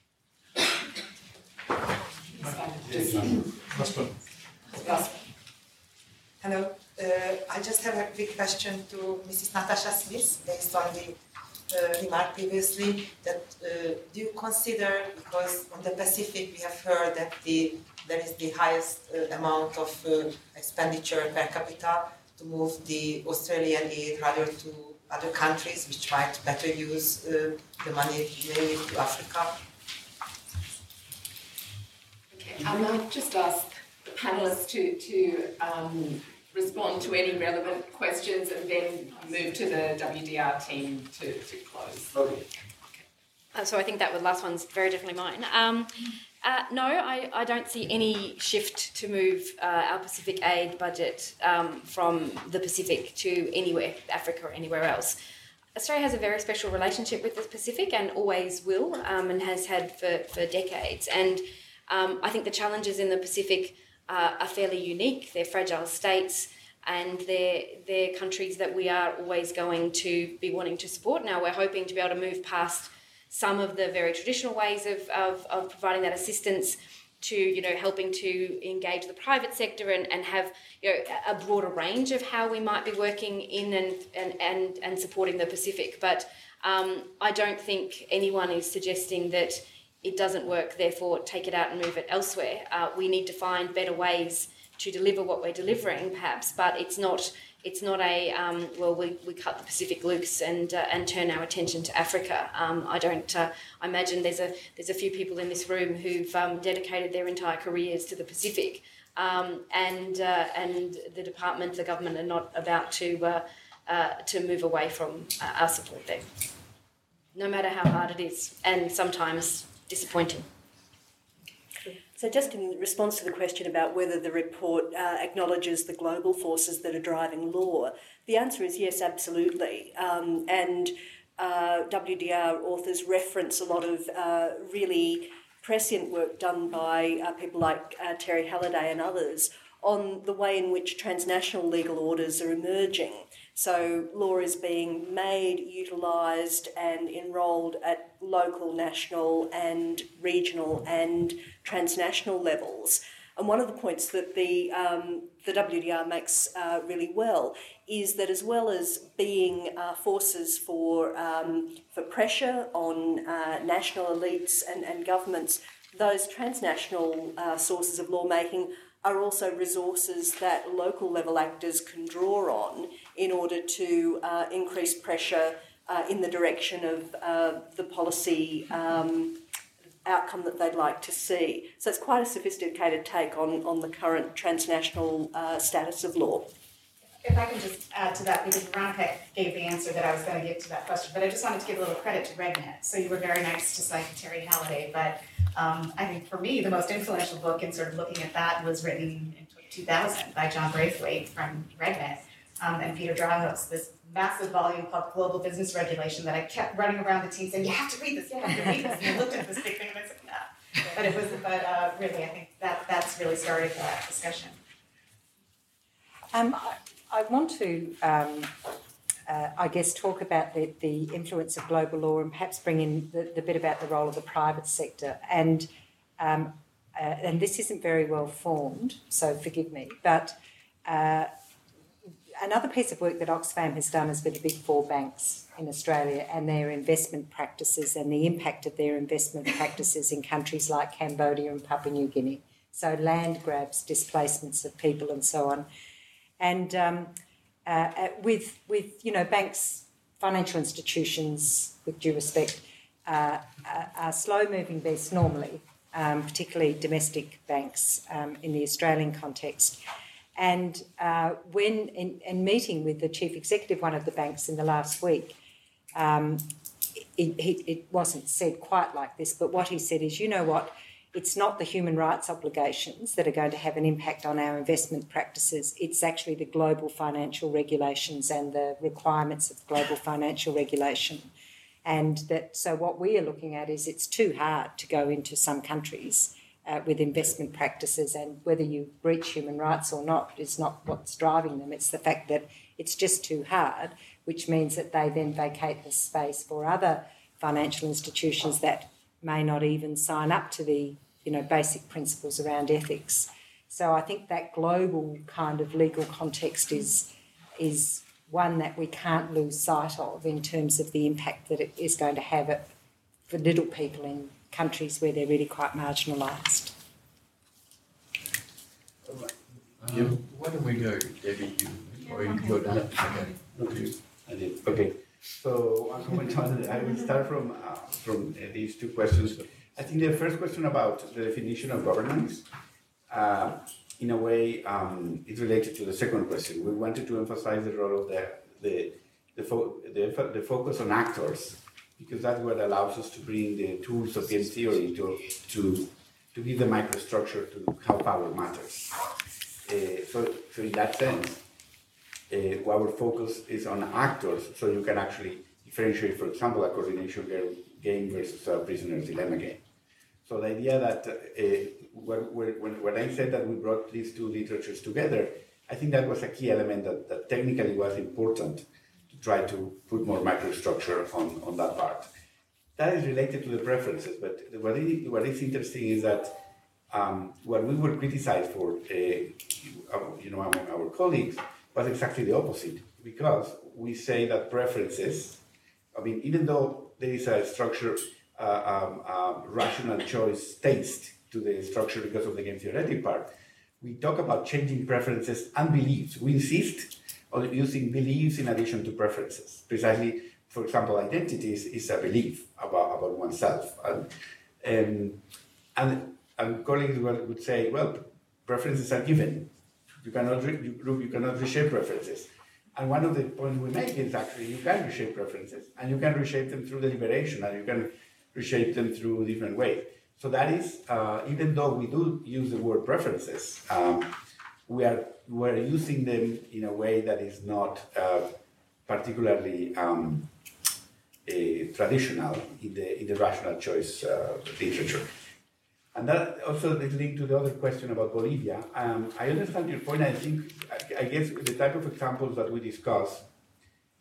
Hello. Uh, I just have a quick question to Missus Natasha Smith, based on the uh, remark previously. That uh, do you consider, because on the Pacific we have heard that the there is the highest uh, amount of uh, expenditure per capita, to move the Australian aid rather to other countries which might better use uh, the money mainly to Africa? Um, I'll just ask the panellists to, to um, respond to any relevant questions and then move to the W D R team to, to close. Okay. Uh, so I think that last one's very definitely mine. Um, uh, no, I, I don't see any shift to move uh, our Pacific aid budget um, from the Pacific to anywhere, Africa or anywhere else. Australia has a very special relationship with the Pacific and always will, um, and has had for, for decades. And Um, I think the challenges in the Pacific uh, are fairly unique. They're fragile states, and they're, they're countries that we are always going to be wanting to support. Now we're hoping to be able to move past some of the very traditional ways of, of, of providing that assistance to, you know, helping to engage the private sector and, and have, you know, a broader range of how we might be working in and, and, and, and supporting the Pacific. But um, I don't think anyone is suggesting that it doesn't work, therefore take it out and move it elsewhere. Uh, we need to find better ways to deliver what we're delivering, perhaps, but it's not it's not a, um, well, we, we cut the Pacific loose and uh, and turn our attention to Africa. Um, I don't, uh, I imagine there's a there's a few people in this room who've um, dedicated their entire careers to the Pacific, um, and uh, and the department, the government are not about to, uh, uh, to move away from uh, our support there, no matter how hard it is, and sometimes disappointing. So just in response to the question about whether the report uh, acknowledges the global forces that are driving law, the answer is yes, absolutely. Um, and uh, W D R authors reference a lot of uh, really prescient work done by uh, people like uh, Terry Halliday and others on the way in which transnational legal orders are emerging. So law is being made, utilised and enrolled at local, national and regional and transnational levels. And one of the points that the um, the W D R makes uh, really well is that as well as being uh, forces for um, for pressure on uh, national elites and, and governments, those transnational uh, sources of lawmaking are also resources that local level actors can draw on in order to uh, increase pressure uh, in the direction of uh, the policy um, outcome that they'd like to see. So it's quite a sophisticated take on, on the current transnational uh, status of law. If I can just add to that, because Veronica gave the answer that I was going to give to that question, but I just wanted to give a little credit to RegNet. So you were very nice to cite Terry Halliday, but um, I think for me, the most influential book in sort of looking at that was written in two thousand by John Braithwaite from RegNet um, and Peter Drahos, this massive volume called Global Business Regulation that I kept running around the team saying, you have to read this, you have to read this. And I looked at this big thing and I said, no. But it was, but uh, really, I think that that's really started that discussion. Um, I, I want to, um, uh, I guess, talk about the, the influence of global law and perhaps bring in the, the bit about the role of the private sector. And um, uh, and this isn't very well formed, so forgive me, but uh, another piece of work that Oxfam has done is with the big four banks in Australia and their investment practices and the impact of their investment practices in countries like Cambodia and Papua New Guinea. So land grabs, displacements of people and so on. And um, uh, with, with, you know, banks, financial institutions, with due respect, uh, are slow-moving beasts normally, um, particularly domestic banks um, in the Australian context. And uh, when in, in meeting with the chief executive of one of the banks in the last week, um, it, it, it wasn't said quite like this, but what he said is, you know what, it's not the human rights obligations that are going to have an impact on our investment practices. It's actually the global financial regulations and the requirements of global financial regulation. And that, so what we are looking at is it's too hard to go into some countries uh, with investment practices, and whether you breach human rights or not is not what's driving them. It's the fact that it's just too hard, which means that they then vacate the space for other financial institutions that may not even sign up to the, you know, basic principles around ethics. So I think that global kind of legal context is is one that we can't lose sight of in terms of the impact that it is going to have it for little people in countries where they're really quite marginalised. Um, why don't we go, Debbie? You, or you can go down. Okay. Okay. I did. Okay. So I'm going to, I will start from uh, from uh, these two questions. I think the first question about the definition of governance, uh, in a way, um, is related to the second question. We wanted to emphasize the role of the the the, fo- the, the focus on actors, because that's what allows us to bring the tools of game theory to to to give the microstructure to how power matters. Uh, so, so in that sense, uh, our focus is on actors, so you can actually differentiate, for example, a coordination game versus a prisoner's dilemma game. So the idea that uh, when, when I said that we brought these two literatures together, I think that was a key element that, that technically was important to try to put more microstructure on, on that part. That is related to the preferences, but what is, what is interesting is that um, what we were criticized for, uh, you know, among our colleagues, was exactly the opposite, because we say that preferences, I mean, even though there is a structure, uh, um, uh, rational choice taste to the structure because of the game theoretic part, we talk about changing preferences and beliefs. We insist on using beliefs in addition to preferences. Precisely, for example, identities is a belief about, about oneself. And, um, and, and colleagues would say, well, preferences are given. You cannot, re- you, you cannot reshape preferences. And one of the points we make is actually you can reshape preferences, and you can reshape them through deliberation, and you can reshape them through different ways. So that is, uh, even though we do use the word preferences, um, we are we're using them in a way that is not uh, particularly um, a traditional in the in the rational choice uh, literature. And that also is linked to the other question about Bolivia. Um, I understand your point. I think, I guess, the type of examples that we discuss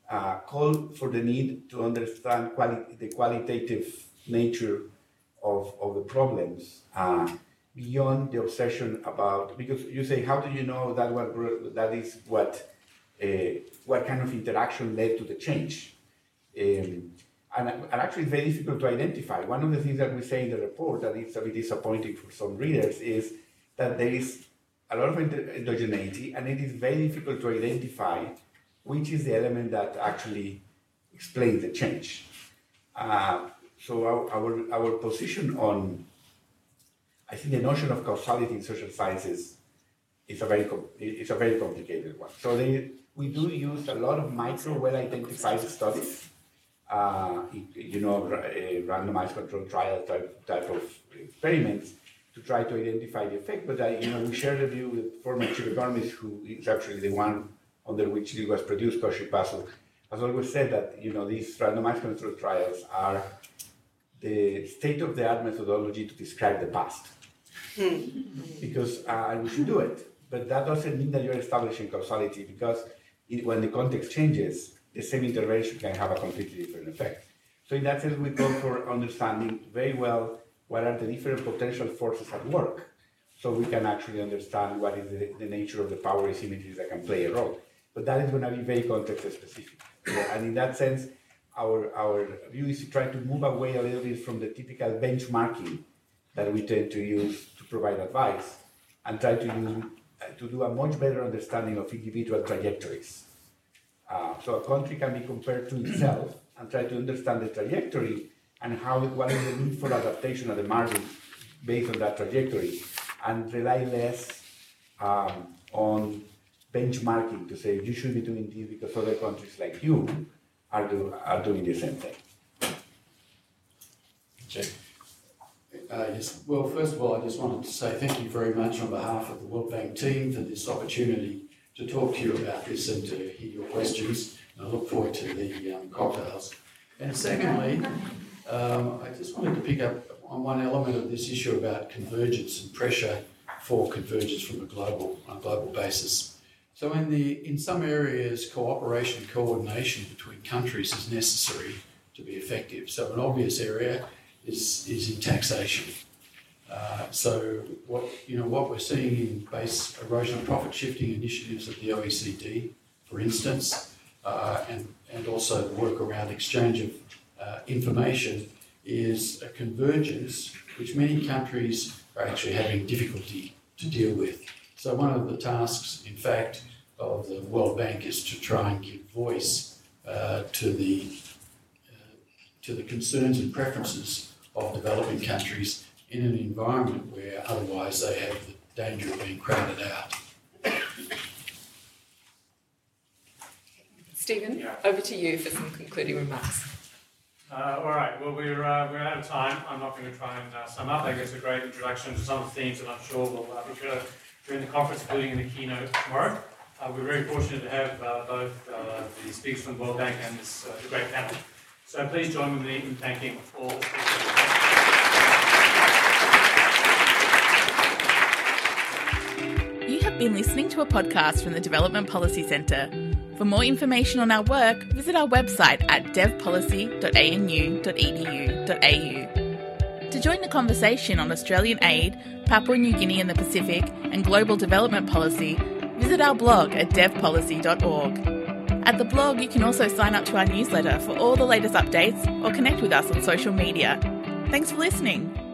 uh, call for the need to understand quali- the qualitative nature of, of the problems uh, beyond the obsession about, because you say, how do you know that what, that is what, uh, what kind of interaction led to the change? Um, and, and actually it's very difficult to identify. One of the things that we say in the report that is a bit disappointing for some readers is that there is a lot of endogeneity, and it is very difficult to identify which is the element that actually explains the change. Uh, so our, our, our position on, I think the notion of causality in social sciences is a very, it's a very complicated one. So they, we do use a lot of micro, well-identified studies, uh, you know, randomized controlled trial type, type of experiments, to try to identify the effect, but I, you know, we share the view with former chief economist, who is actually the one under which it was produced, Koshi Pasu, has always said that, you know, these randomized controlled trials are the state-of-the-art methodology to describe the past. Because uh, we should do it, but that doesn't mean that you're establishing causality, because it, when the context changes, the same intervention can have a completely different effect. So in that sense, we go for understanding very well what are the different potential forces at work, so we can actually understand what is the, the nature of the power asymmetries that can play a role. But that is going to be very context specific. Yeah, and in that sense, our, our view is to try to move away a little bit from the typical benchmarking that we tend to use to provide advice, and try to use, to do a much better understanding of individual trajectories. Uh, so a country can be compared to itself and try to understand the trajectory and how, what is the need for adaptation at the margin based on that trajectory, and rely less um, on benchmarking to say you should be doing this because other countries like you are, do, are doing the same thing. Jake. Uh, yes. Well, first of all, I just wanted to say thank you very much on behalf of the World Bank team for this opportunity to talk to you about this and to hear your questions. And I look forward to the um, cocktails. And secondly, um, I just wanted to pick up on one element of this issue about convergence and pressure for convergence from a global, on a global basis. So in the in some areas, cooperation and coordination between countries is necessary to be effective. So an obvious area is, is in taxation. Uh, so what you know what we're seeing in base erosion and profit shifting initiatives of the O E C D, for instance, uh, and, and also the work around exchange of uh, information, is a convergence which many countries are actually having difficulty to deal with. So one of the tasks, in fact, of the World Bank is to try and give voice uh, to the uh, to the concerns and preferences of developing countries in an environment where otherwise they have the danger of being crowded out. Stephen, yeah. Over to you for some concluding remarks. Uh, all right, well, we're, uh, we're out of time. I'm not going to try and uh, sum up. I think it's a great introduction to some of the themes that I'm sure we'll uh, feature during the conference, including in the keynote tomorrow. Uh, we're very fortunate to have uh, both uh, the speakers from the World Bank and this uh, the great panel. So please join with me in thanking all the speakers. You have been listening to a podcast from the Development Policy Centre. For more information on our work, visit our website at dev policy dot a n u dot e d u dot a u. To join the conversation on Australian aid, Papua New Guinea and the Pacific, and global development policy, visit our blog at dev policy dot org. At the blog, you can also sign up to our newsletter for all the latest updates or connect with us on social media. Thanks for listening.